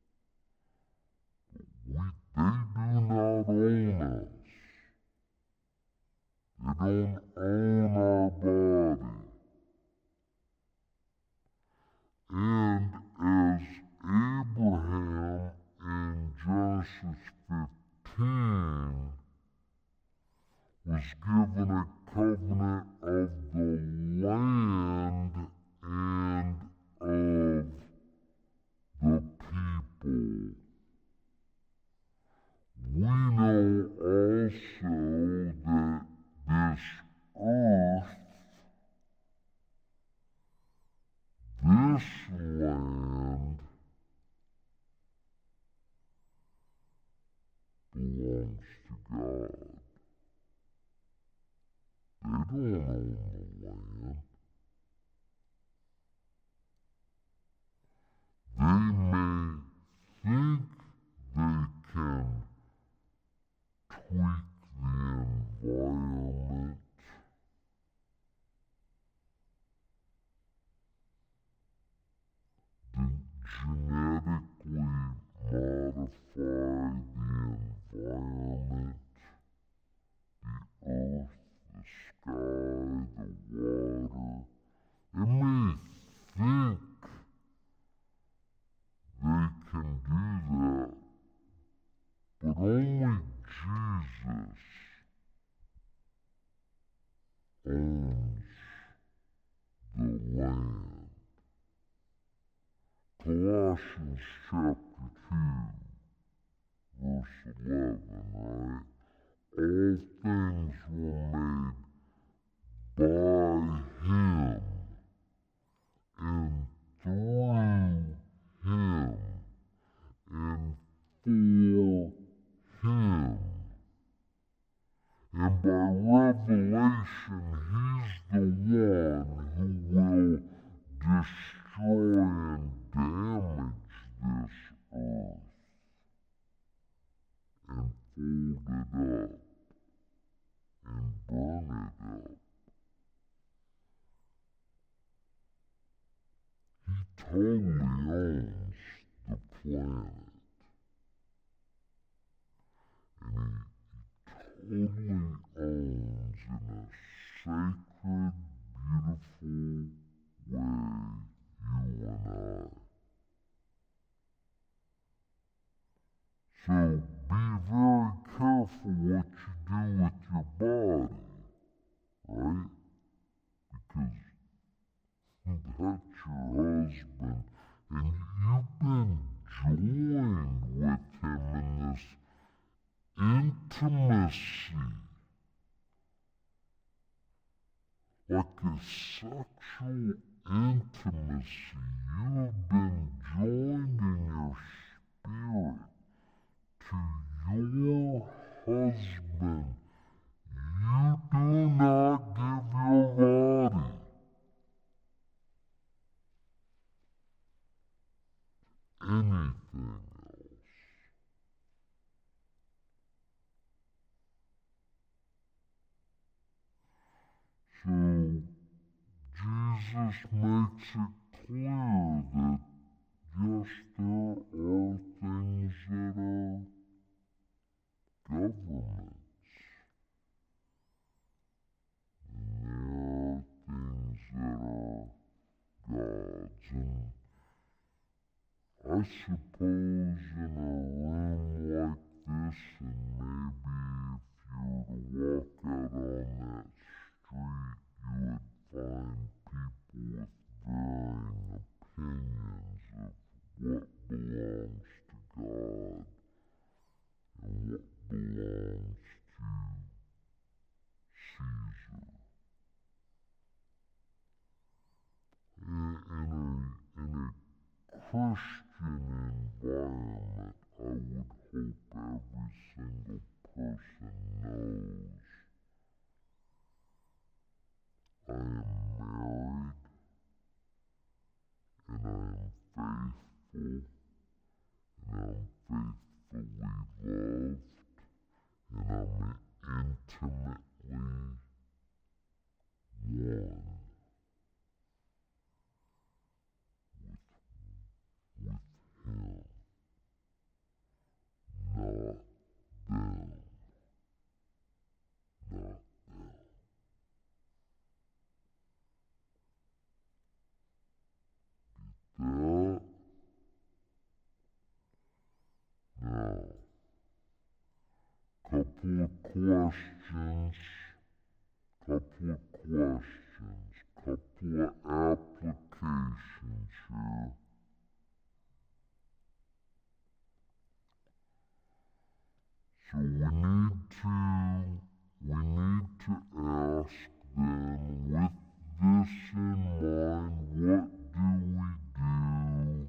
They do not own us. They don't own our body. And as Abraham in Genesis 15 was given a covenant of the land and of the people, we know also that this earth, this land, belongs to God. They don't own the land. They may think they can tweak the environment, genetically modify the environment, the earth, the sky, the water. They may think they can do that, but only Jesus owns the land. Colossians chapter 2, verse 11, right? All things were made by Him, and through Him, and for Him. And by revelation, He's the one who will destroy and damage this earth and fold it up and burn it up. He totally owns the planet. And He totally owns in a sacred, beautiful way you and I. So be very careful what you do with your body, right? Because that's your husband, and you've been joined with him in this intimacy, like a sexual intimacy. You have been joined in your spirit to your husband. You do not give your body anything else. So Jesus makes it clear that yes, there are things that are governments, and there are things that are gods. And I suppose in a room like this, and maybe if you were to walk out on that street, you would find people with varying opinions of what belongs to God and what belongs to Caesar. In a Christian environment, I would hope every single person knows I am married and I am faithful and I'm faithfully loved and I'm intimately one with him, not them, not them. That, now, couple of questions, couple of applications here. So we need to ask then, with this in mind, what do we do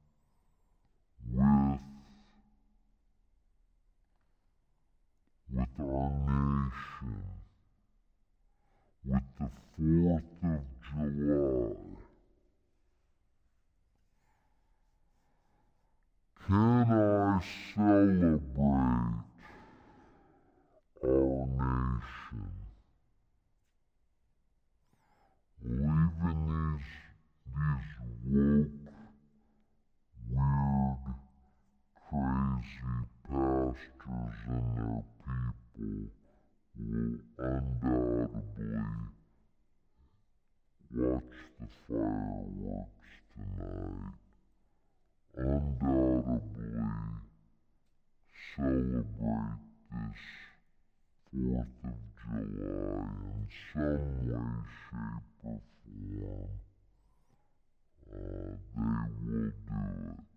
with our nation, with the 4th of July? Can I celebrate our nation? Even these woke, weird, crazy pastors and their people will undoubtedly watch the fireworks tonight, undoubtedly celebrate this 4th of July in some way, shape, or form. They will do it.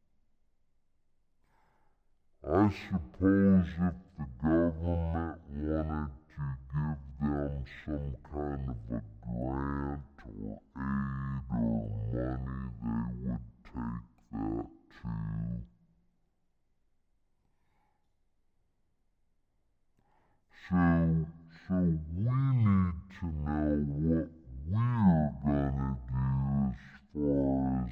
I suppose if the government wanted to give them some kind of a grant or aid or money, they would take that too. So we need to know what we're gonna do as far as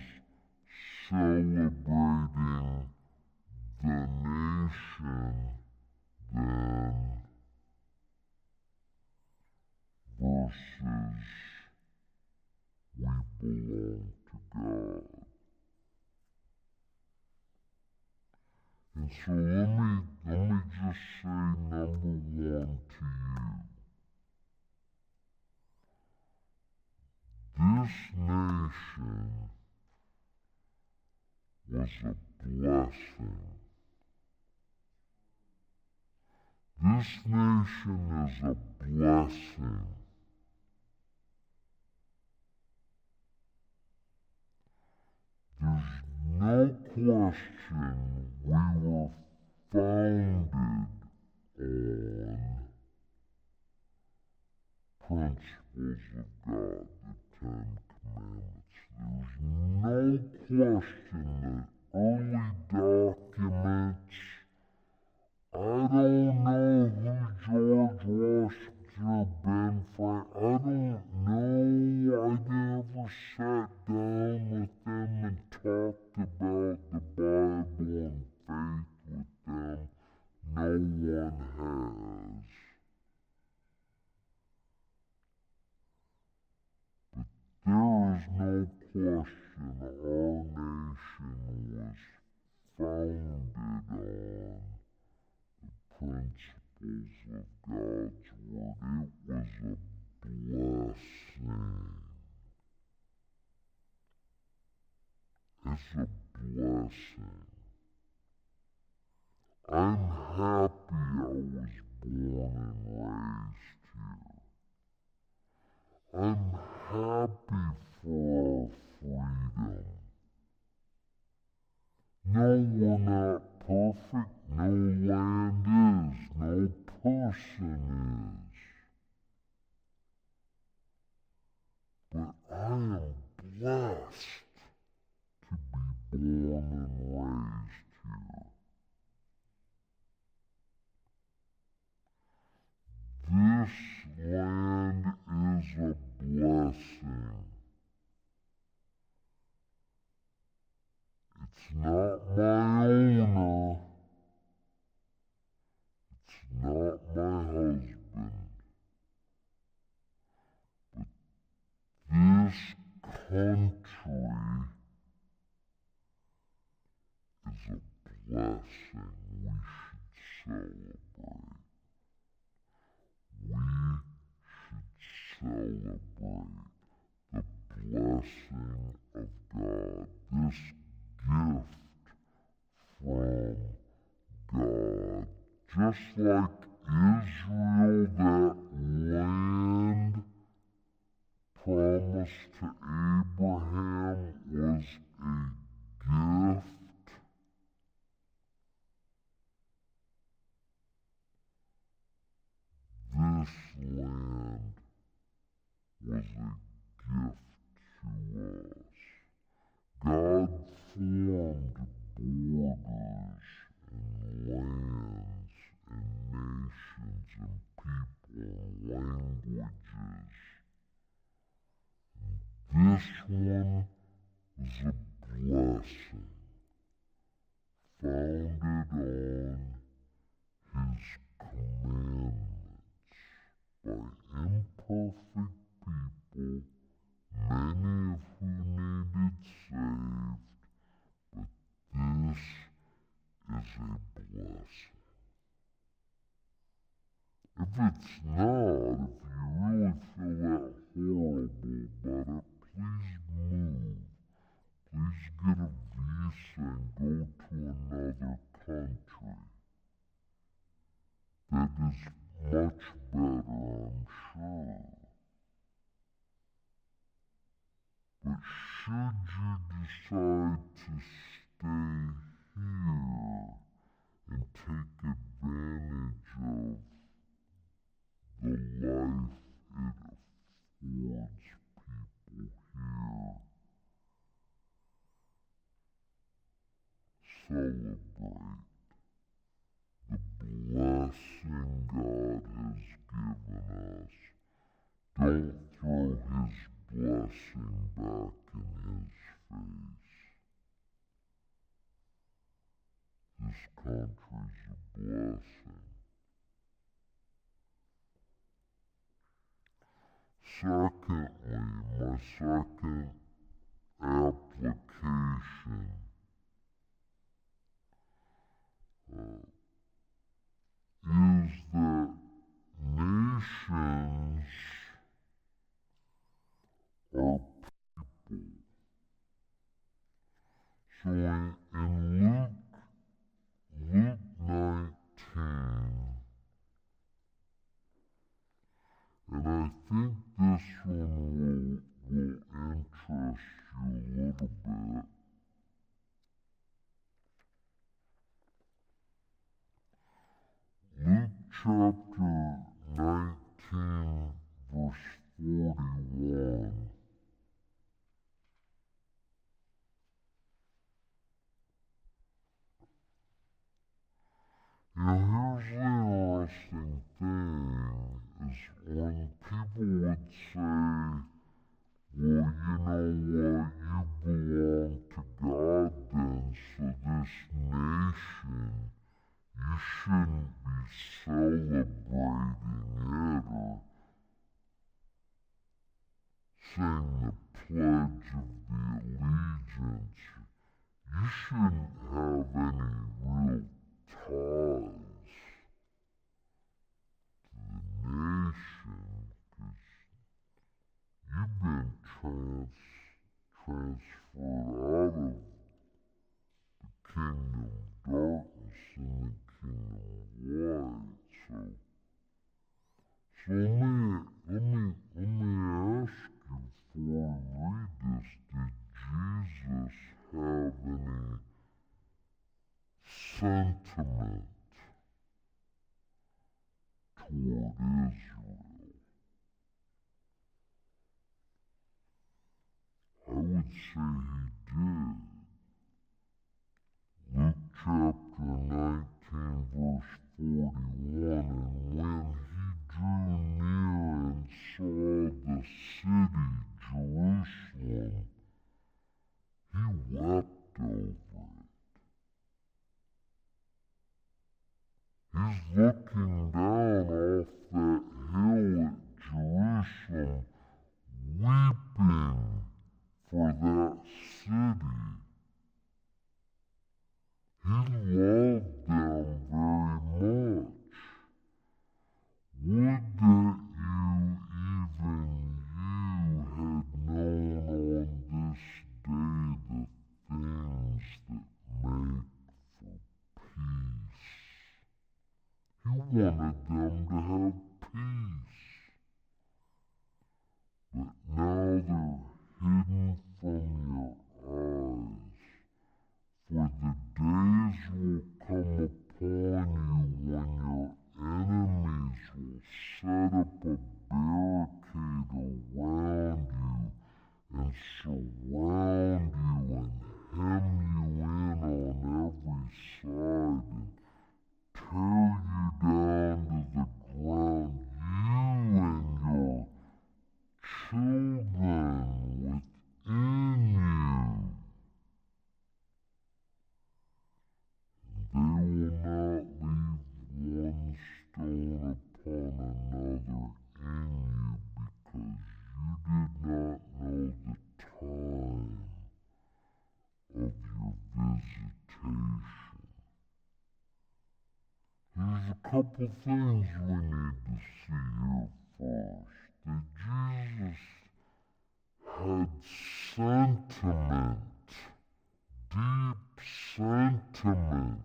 celebrating the nation then versus we belong to God. And so let me just say number one to you. This nation was a blessing. This nation is a blessing. There's no question we were founded on principles of God, the 10 Commandments. There's no question that early documents, I don't know who George Washington or Ben Franklin, I don't know, I never sat down with them and talked about the Bible and faith with them. No one has. There is no question our nation was founded on the principles of God's Word. It was a blessing. It's a blessing. I'm happy I was born and raised here. I'm happy for our freedom. No, we're not perfect. No land is. No person is. But I am blessed to be born and raised here. This land is a blessing. It's not my owner. It's not my husband. But this country is a blessing we should celebrate. We should celebrate the blessing of God, this gift from God. Just like Israel, that land promised to Abraham was a gift. This land was a gift to us. God formed borders and lands and nations and people and languages. This one is a blessing founded on His commandments by imperfect people, many of who needed saved, but this is a blessing. If it's not, if you really feel that horrible about it, please move. Please get a visa and go to another country that is much better, I'm sure. But should you decide to stay here and take advantage of the life it affords people here, celebrate the blessing God has given us. Don't throw His blessing back in His face. This country's a blessing. Secondly, my second application is that nations are people. So in Luke 19, and I think this one will interest you a little bit. Luke chapter 19, verse 41. Here's the interesting thing, is when people would say, well, you belong to God then, so this nation, you shouldn't be celebrating it or saying the Pledge of the Allegiance. You shouldn't have any real ties to the nation because you've been transferred out of the kingdom of darkness and the kingdom of light. So let me ask you before I read this, did Jesus have any sentiment toward Israel? I would say He did. 41, and when he drew near and saw the city, Jerusalem, he wept over it. He's looking down off that hill at Jerusalem, weeping for that city. He loved them very much. Would that you, even you, had known on this day the things that make for peace. He wanted them to have peace, but now they're hidden from your eyes. For the days will come upon you when your enemies will set up a barricade around you and surround you and hem you in on every side and tear you down to the ground, you and your children within you. They will not leave one stone upon another in you, because you did not know the time of your visitation. There's a couple things we need to see here first. That Jesus had sentiment, deep sentiment,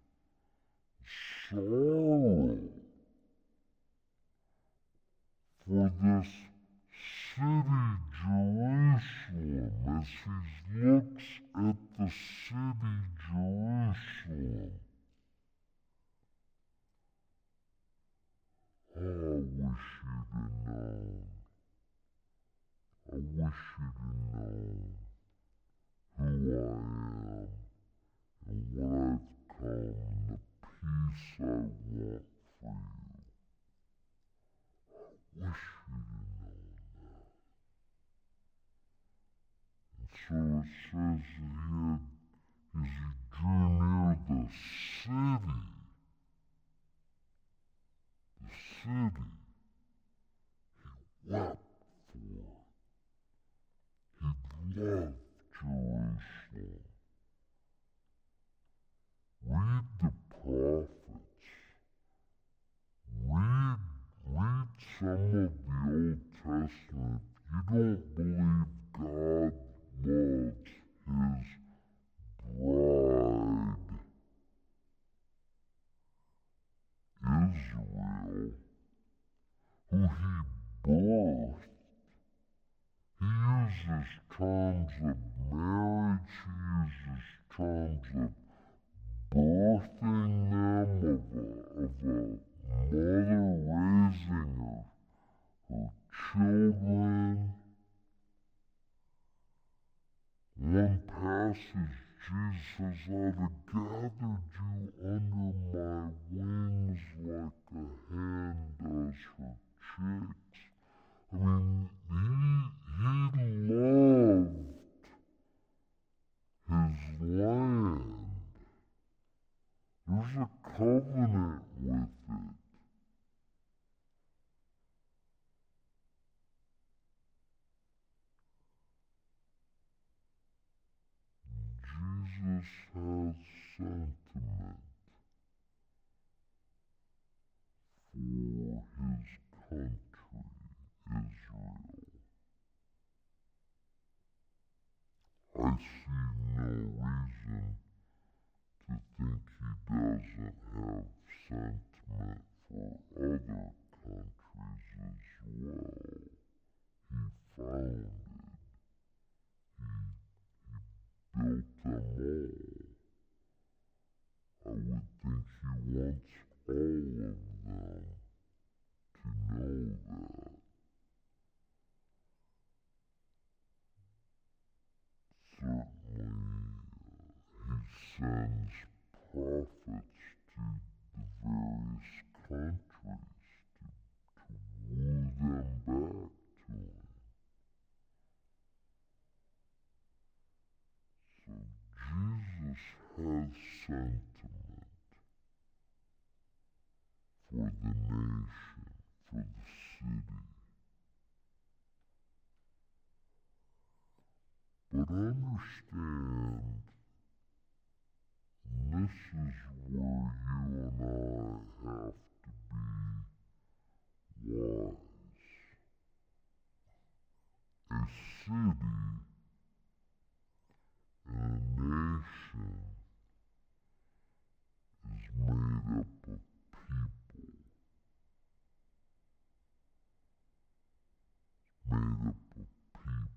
sorrow for this city, Jerusalem, as he looks at the city, Jerusalem. Oh, I wish you'd have known. I wish you'd have known who I am and what I've come and the peace I want for you. Wish you'd have known that. And so it says that as he drew near the city, he wept for it. He loved Jerusalem. Read the prophets. Read some of the Old Testament. If you don't believe God loves his bride, Israel, who he birthed. He uses terms of marriage, he uses terms of birthing them, of a mother raising her children. One passage, Jesus says, I'd have gathered you under my wings like a hen does her chicks. I mean, he loved his land. There's a covenant with it. Jesus has sentiment for his country, Israel. I see no reason to think he doesn't have sentiment for other countries as well. He founded, he built them all. I would think he wants all of them to know that. Certainly, he sends prophets to the various has sentiment for the nation, for the city. But understand, this is where you and I have to be wise. A city and a nation is made up of people, made up of people.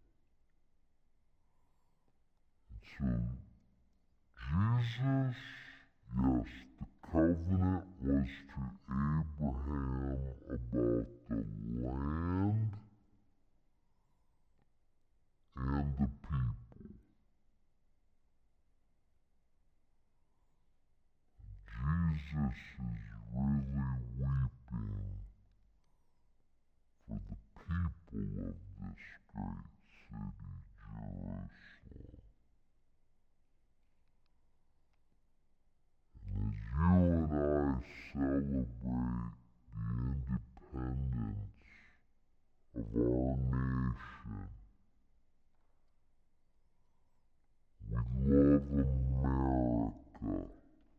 And so Jesus, yes, the covenant was to Abraham about the land and the people. Jesus is really weeping for the people of this great city, Jerusalem. And as you and I celebrate the independence of our nation, we love America.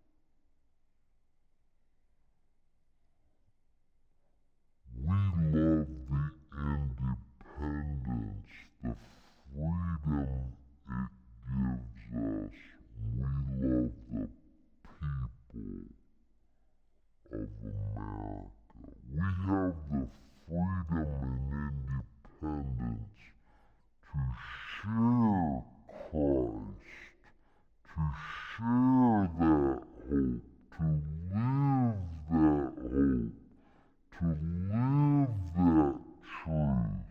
We love the independence, the freedom it gives us. We love the people of America. We have the freedom and independence to share Christ, to share that hope, to live that hope, to live that truth.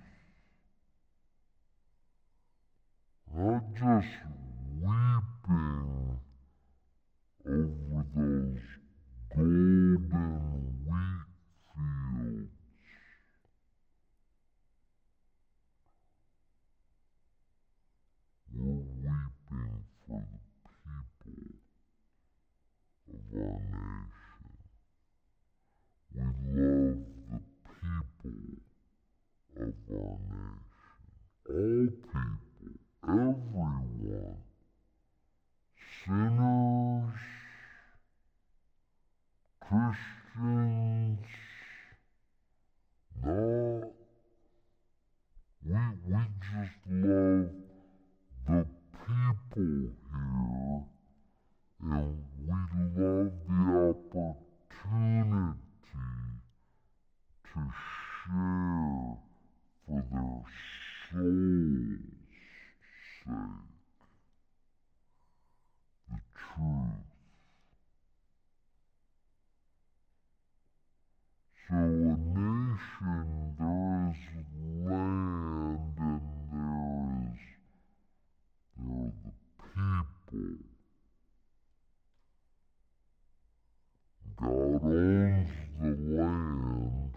Not just weeping over those golden wheat fields. We're weeping for the people of our nation. We love the people of our nation. All people, everyone, sinners, Christians, not. We just love the people here, and we love the opportunity to share for their souls' sake the truth. So a nation, there is land and there are the people. God owns the land.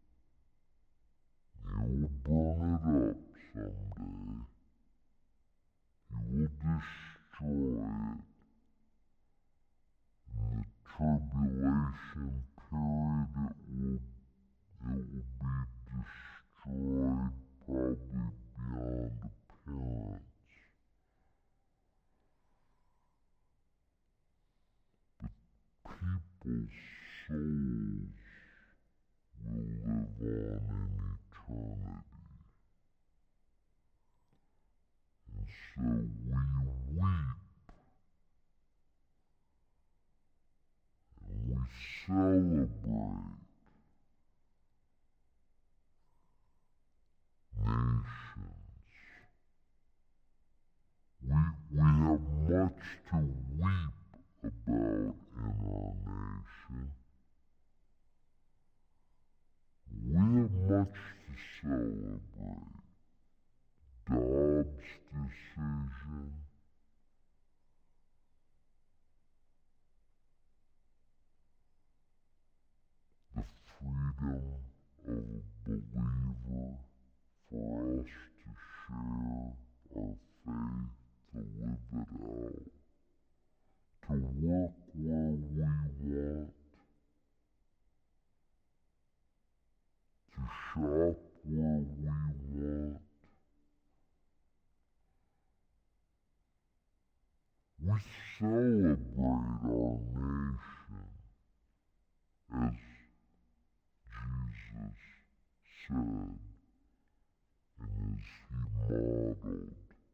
He will burn it up someday. He will destroy it. In the tribulation period, it will be destroyed probably beyond appearance. People's souls will live on in eternity. And so we weep and we celebrate nations. We have much to weep about in our nation. We have much to celebrate. Dobbs' decision, the freedom of a believer for us to share our faith, to live it out. celebrate our nation as Jesus said and as he modeled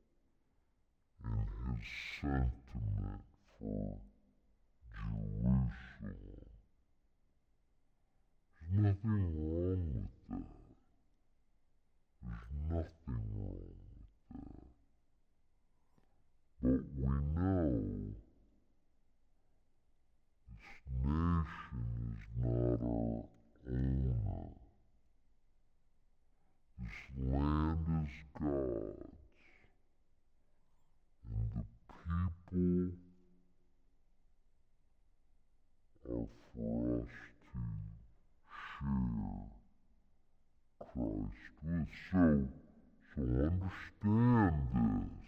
in his sentiment for Jerusalem. There's nothing wrong with that. There's nothing wrong with that. But we know this nation is not our owner. This land is God's. And the people are for us to share Christ with. So understand this.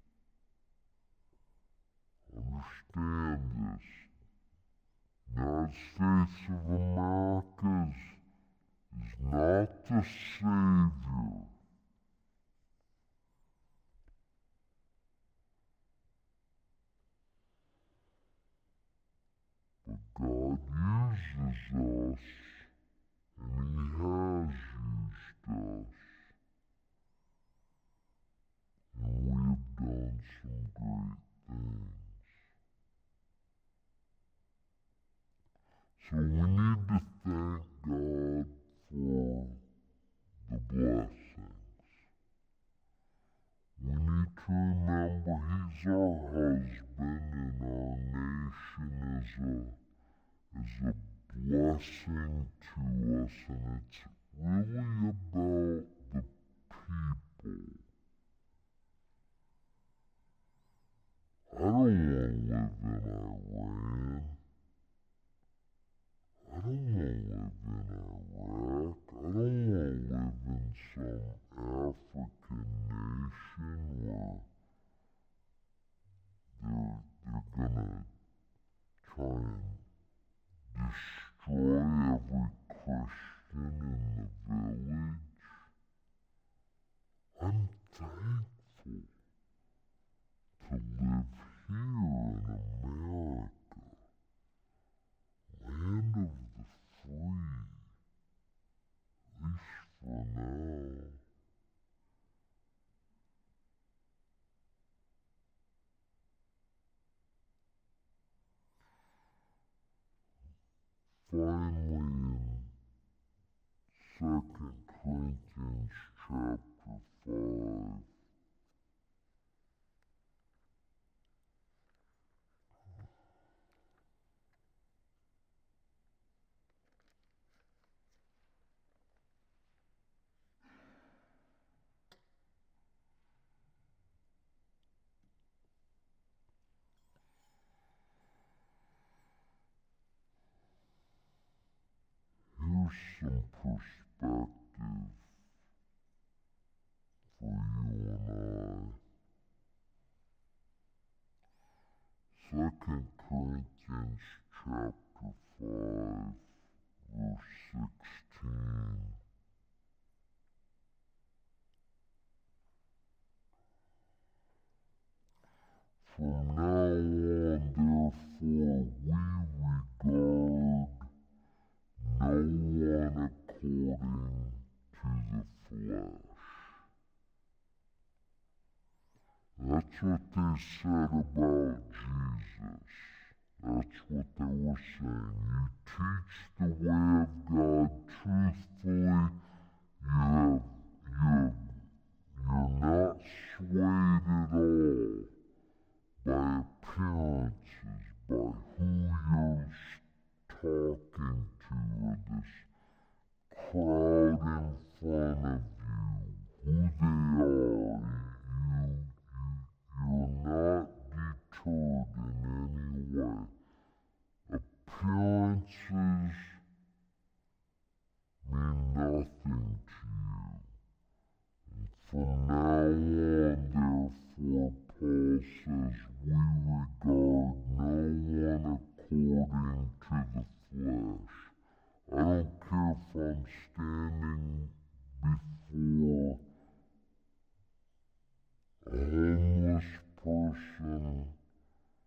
Understand this. United States of America is not the Savior. But God uses us, and he has used us. And we have done some great things. So we need to thank God for the blessings. We need to remember he's our husband and our nation is a blessing to us, and it's really about the people. I don't want to live in Iran. I don't want to live in Iraq. I don't want to live in some African nation where they're gonna try and destroy every Christian in the village. I'm thankful to live here in America, land of the free, at least for now. Finally, in 2 Corinthians chapter 5, here's some perspective for you and I. 2 Corinthians chapter 5, verse 16. From now on, therefore, we regard no one according to the flesh. That's what they said about Jesus. That's what they were saying. You teach the way of God truthfully. You're not swayed at all by appearances, by who you're talking to, or this crowd in front of you, who they are. You're not deterred in any way. Appearances mean nothing to you. And from now on, therefore, Paul says, we regard no one according to the flesh. I don't care if I'm standing before a homeless person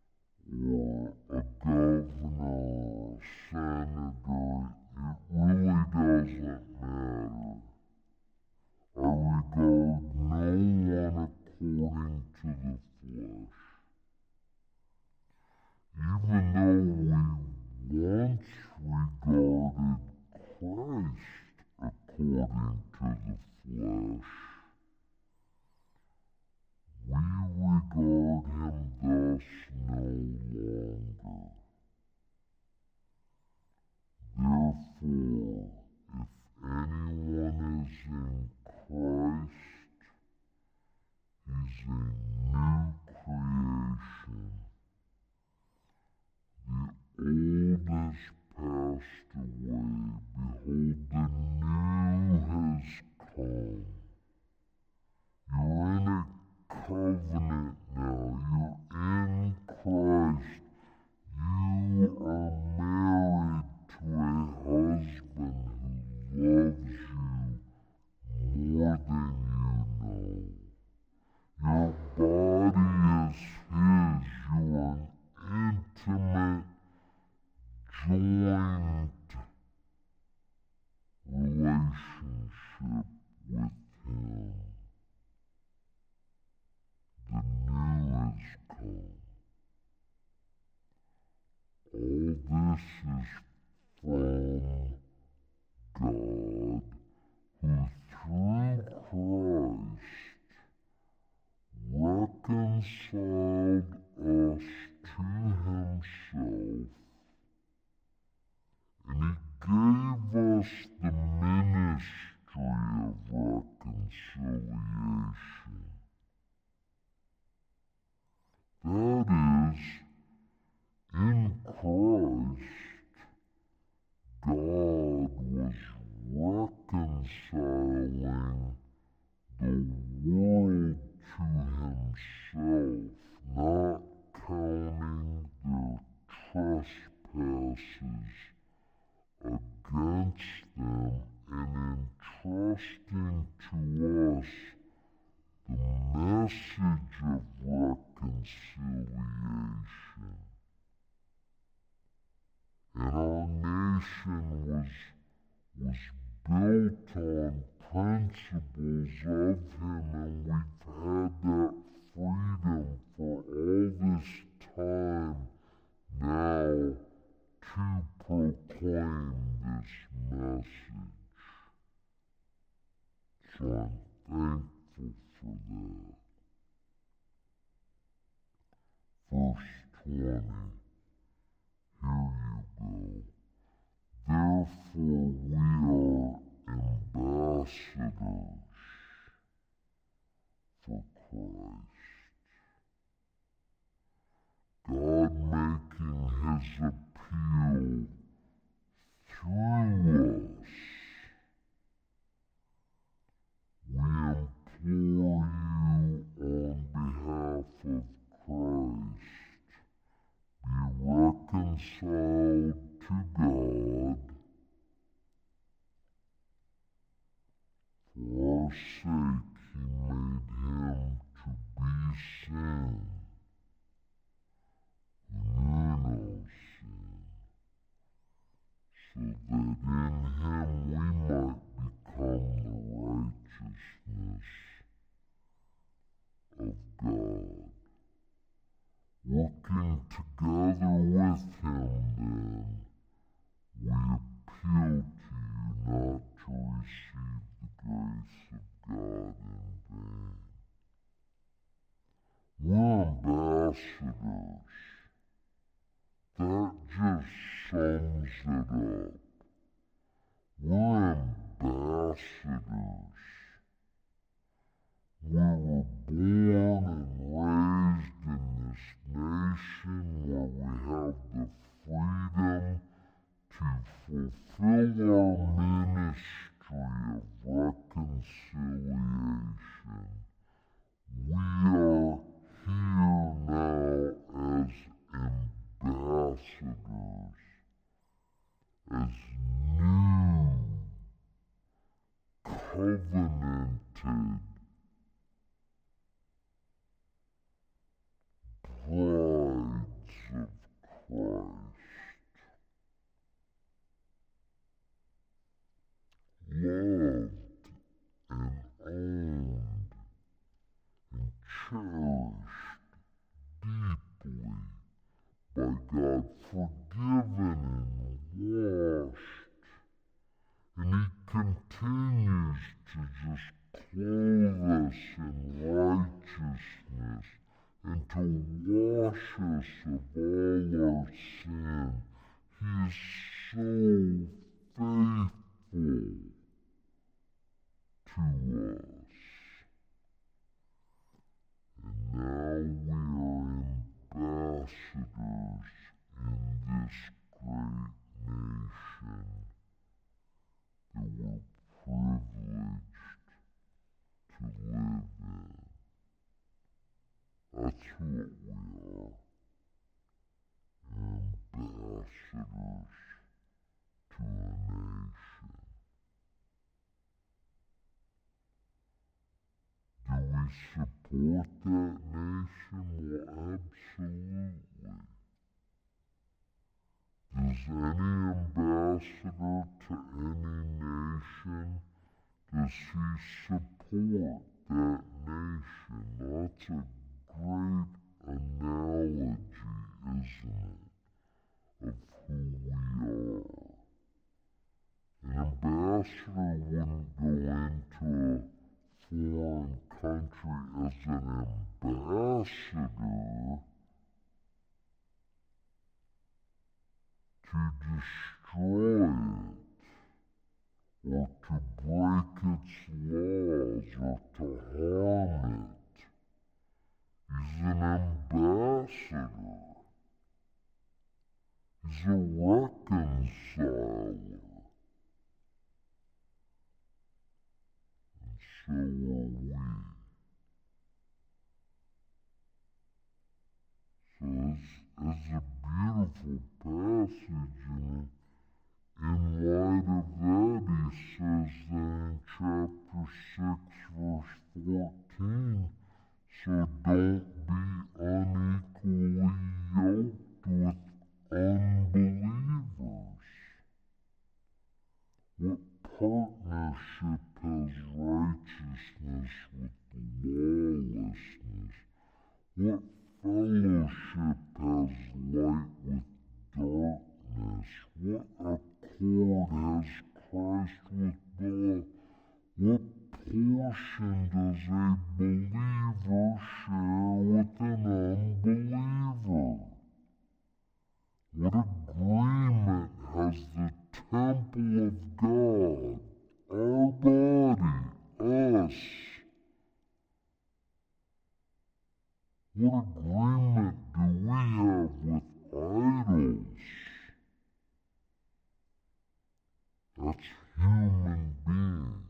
to the flesh. Even though we once regarded Christ according to the flesh, we regard him thus no longer. Therefore, if anyone is in Christ, he's a new creation. The old has passed away. Behold, the new has come. You're in a covenant now. You're in Christ. You are married to a husband who loves you more than you know. Your body is his. You are an intimate, joint relationship with him. The new has come. All this is from God, who through Christ reconciled us to himself, and he gave us the ministry of reconciliation. That is, in Christ, God was reconciling the world to himself, not counting their trespasses against them, and entrusting to us the message of reconciliation. And our nation was built on principles of him, and we've had that freedom for all this time now to proclaim this message. So I'm thankful for that. Verse 20, here you go. Therefore we are ambassadors for Christ, God making his appeal through us. We implore you on behalf of Christ, be reconciled to God. For our sake he made him to be sin, who knew no sin, so that in him we might become the righteousness of God. Working together with him, then, we appeal to you not to receive the grace of God in vain. We're ambassadors. That just sums it up. We're ambassadors. We were born and raised in this nation where we have the freedom to fulfill our ministry of reconciliation. We are here now as ambassadors, as new, covenanted brides of Christ, loved and owned and cherished by God, forgiven and washed. And He continues to just clothe us in righteousness and to wash us of all our sin. He is so faithful to us. And now we are ambassadors in this great nation that we're privileged to live in. That's what we are. Ambassadors to a nation. Do we support that nation? Well, absolutely. Does any ambassador to any nation, does he support that nation? That's a great analogy, isn't it, of who we are. An ambassador wouldn't go into a foreign country as an ambassador to destroy it, or to break its laws, or to harm it. He's an ambassador. He's a reconciler. And so are we. So it's a beautiful passage, and in light of that, he says then in chapter 6, verse 14, so don't be unequally yoked with unbelievers. What partnership has righteousness with lawlessness? What fellowship has light with darkness? What accord has Christ with Belial? What portion does a believer share with an unbeliever? What agreement has the temple of God, our body, us? What agreement do we have with idols? That's human beings.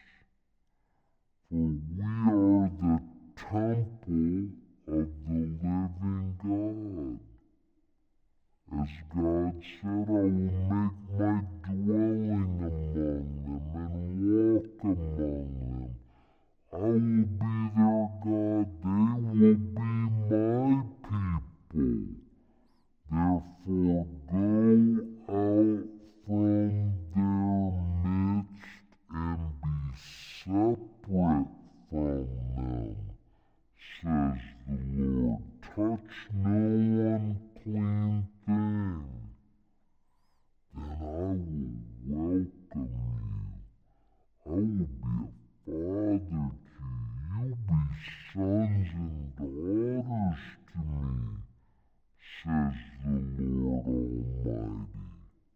For we are the temple of the living God. As God said, I will make my dwelling among them and walk among them. I will be their God, they will be my people. Therefore go out from their midst and be separate from them, says the Lord. Touch no unclean thing, then I will welcome you. I will be a father to you. You'll be sons and daughters to me, says the Lord Almighty.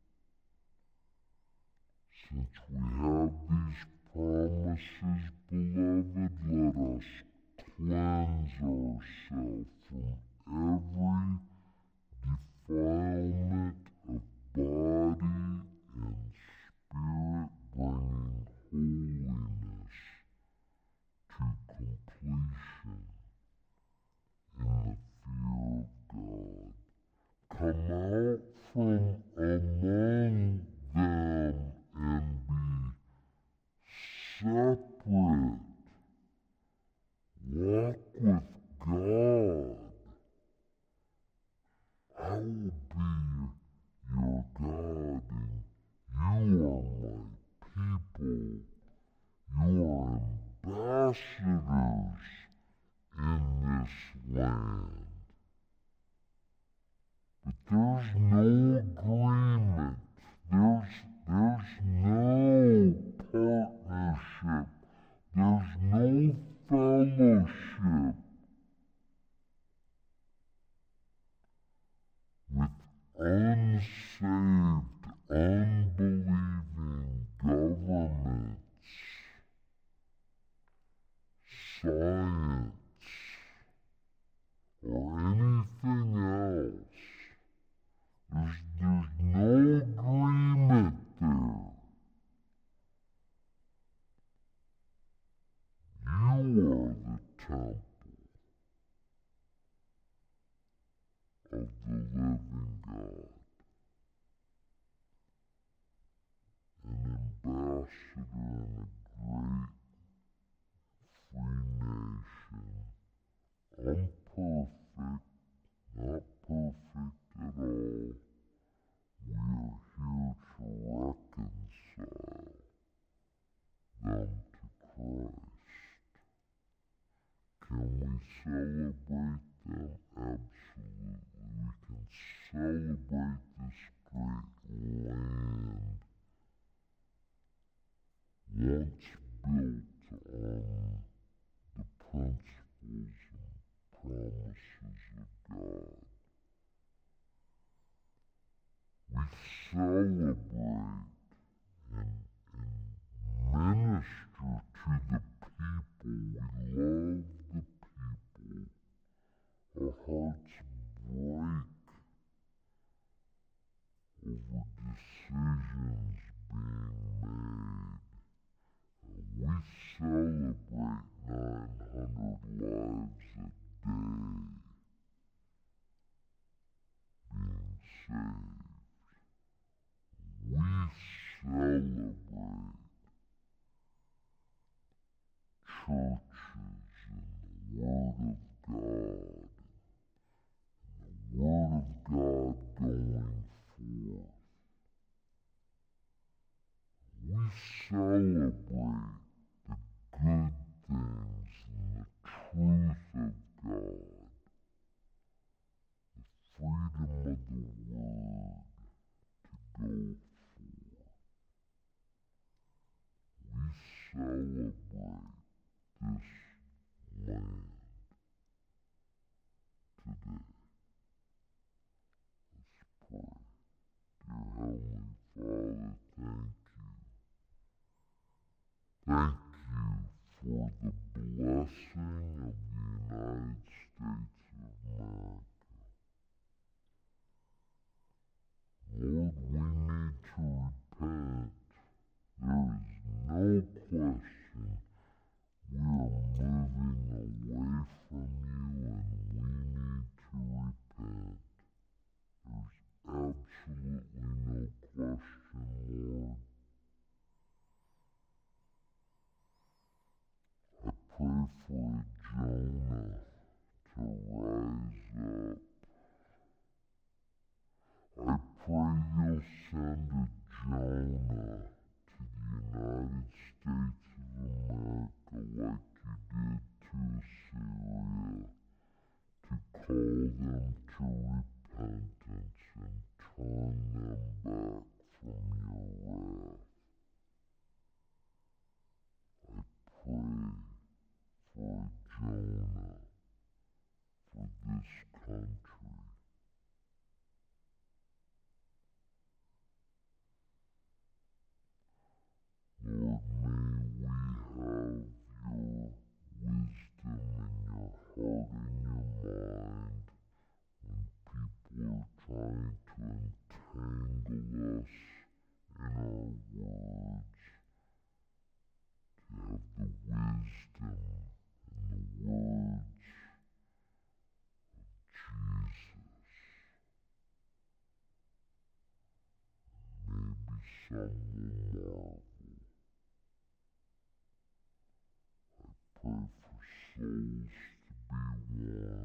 Since we have these promises, beloved, let us cleanse ourselves from every defilement of body and spirit, bringing holiness to completion in the fear of God. Come out from among them and be separate. Walk with God. I will be your God, and you are my people. You are ambassadors in this land. But there's no agreement. There's no partnership. There's no fellowship with unsaved, unbelieving governments, science, or anything else. There's no agreement there. You are the temple of the living God, an ambassador in a great free nation, unperfect, not perfect at all. We are here to reconcile them to Christ. Can we celebrate them? Absolutely. We can celebrate this great land once built on the principles and promises of God. We celebrate and minister to the people. We love the people. Our hearts break over decisions being made. We celebrate 900 lives a day being saved. We celebrate churches and the Word of God, and the Word of God going forth. We celebrate the good things and the truth of God, the freedom of the Word to go forth. We celebrate this land today. Let's pray. Dear Heavenly Father, thank you. Thank you for the blessing of the United States of America. Lord, we need to repent. There is no question we are moving away from you, and we need to repent. There's absolutely no question, Lord. I pray for a Jonah to rise up. I pray you'll send a Jonah to the United States of America like you did to Assyria, to call them to repentance and turn them back from your wrath. I pray for a Jonah for this country. Lord, may we have your wisdom in your heart and your mind when people are trying to entangle us in our words, to have the wisdom and the words of Jesus. Maybe some will marvel. Pray for souls to be won.